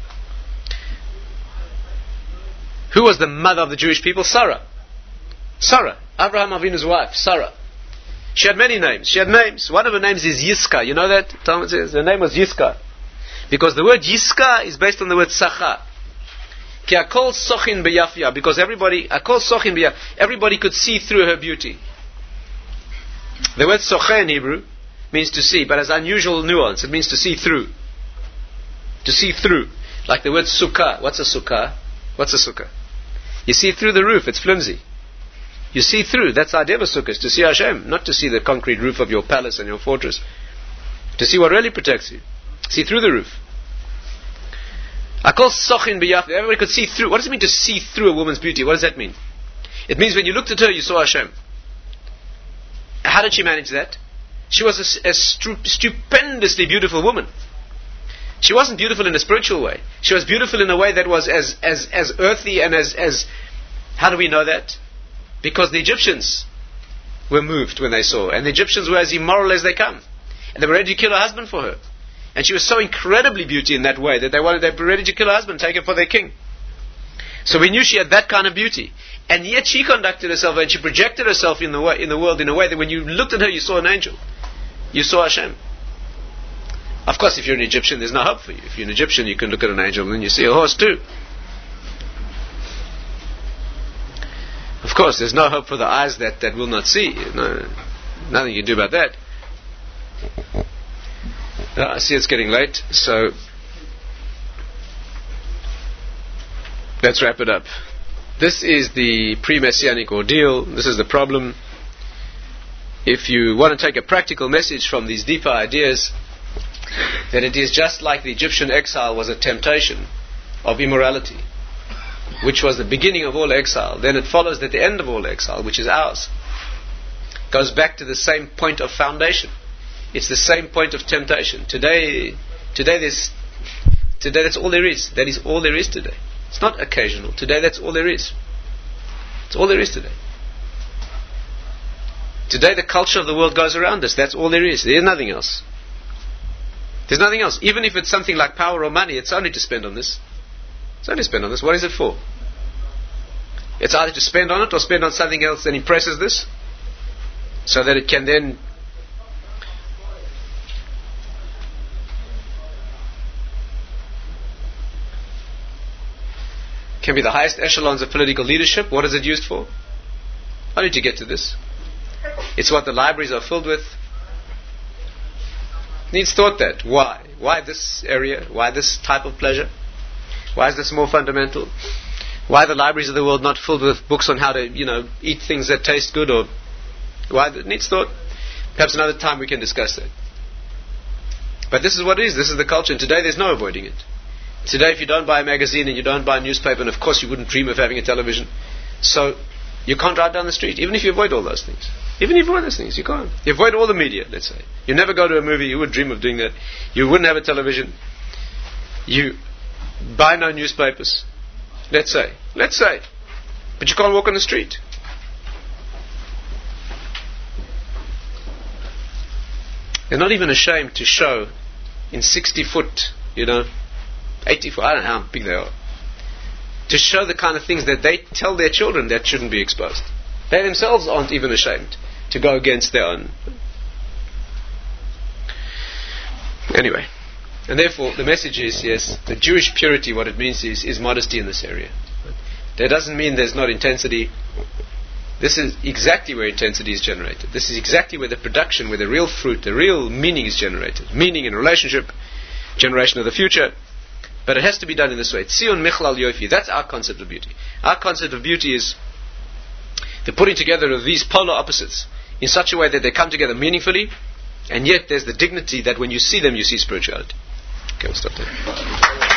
A: Who was the mother of the Jewish people? Sarah. Sarah, Abraham Avinu's wife, Sarah. She had many names. One of her names is Yiska. You know that? Talmud says her name was Yiska. Because the word Yiska is based on the word Sacha. Ki akol sochin beyafia. Because everybody could see through her beauty. The word socha in Hebrew means to see, but has unusual nuance. It means to see through. To see through. Like the word sukkah. What's a sukkah? What's a sukkah? You see through the roof. It's flimsy. You see through. That's the idea of a sukkah, is to see Hashem, not to see the concrete roof of your palace and your fortress. To see what really protects you. See through the roof. Akol sochin b'yaf. Everybody could see through. What does it mean to see through a woman's beauty? What does that mean? It means when you looked at her, you saw Hashem. How did she manage that? She was a stupendously beautiful woman. She wasn't beautiful in a spiritual way. She was beautiful in a way that was as earthy and as how do we know that? Because the Egyptians were moved when they saw her. And the Egyptians were as immoral as they come. And they were ready to kill her husband for her. And she was so incredibly beauty in that way that they were ready to kill her husband, take her for their king. So we knew she had that kind of beauty. And yet she conducted herself and she projected herself in the world in a way that when you looked at her, you saw an angel. You saw Hashem. Of course, if you're an Egyptian, there's no hope for you. If you're an Egyptian, you can look at an angel and then you see a horse too. Of course, there's no hope for the eyes that will not see. No, nothing you can do about that. I see it's getting late, so let's wrap it up. This is the pre-Messianic ordeal. This is the problem. If you want to take a practical message from these deeper ideas, that it is just like the Egyptian exile was a temptation of immorality, which was the beginning of all exile, then it follows that the end of all exile, which is ours, goes back to the same point of foundation. It's the same point of temptation. Today that's all there is. That is all there is today. It's not occasional. Today that's all there is. It's all there is today. Today the culture of the world goes around us. That's all there is. There's nothing else. There's nothing else. Even if it's something like power or money, it's only to spend on this. It's only to spend on this. What is it for? It's either to spend on it or spend on something else that impresses this, so that it can then can be the highest echelons of political leadership. What is it used for? How did you get to this? It's what the libraries are filled with. Needs thought that. Why? Why this area? Why this type of pleasure? Why is this more fundamental? Why the libraries of the world not filled with books on how to, eat things that taste good? Or why? It needs thought. Perhaps another time we can discuss that. But this is what it is. This is the culture. And today there's no avoiding it. Today if you don't buy a magazine and you don't buy a newspaper, and of course you wouldn't dream of having a television, so you can't drive down the street, even if you avoid all those things. Even if you avoid those things, you can't. You avoid all the media, let's say. You never go to a movie, you would dream of doing that. You wouldn't have a television. You buy no newspapers. Let's say. But you can't walk on the street. They're not even ashamed to show in 60 foot, 80 foot, I don't know how big they are, to show the kind of things that they tell their children that shouldn't be exposed. They themselves aren't even ashamed to go against their own. Anyway, and therefore the message is, yes, the Jewish purity, what it means is modesty in this area. That doesn't mean there's not intensity. This is exactly where intensity is generated. This is exactly where the production, where the real fruit, the real meaning is generated. Meaning in relationship, generation of the future. But it has to be done in this way. Tzion Michlal Yofi. That's our concept of beauty. Our concept of beauty is the putting together of these polar opposites in such a way that they come together meaningfully, and yet there's the dignity that when you see them, you see spirituality. Okay, we'll stop there.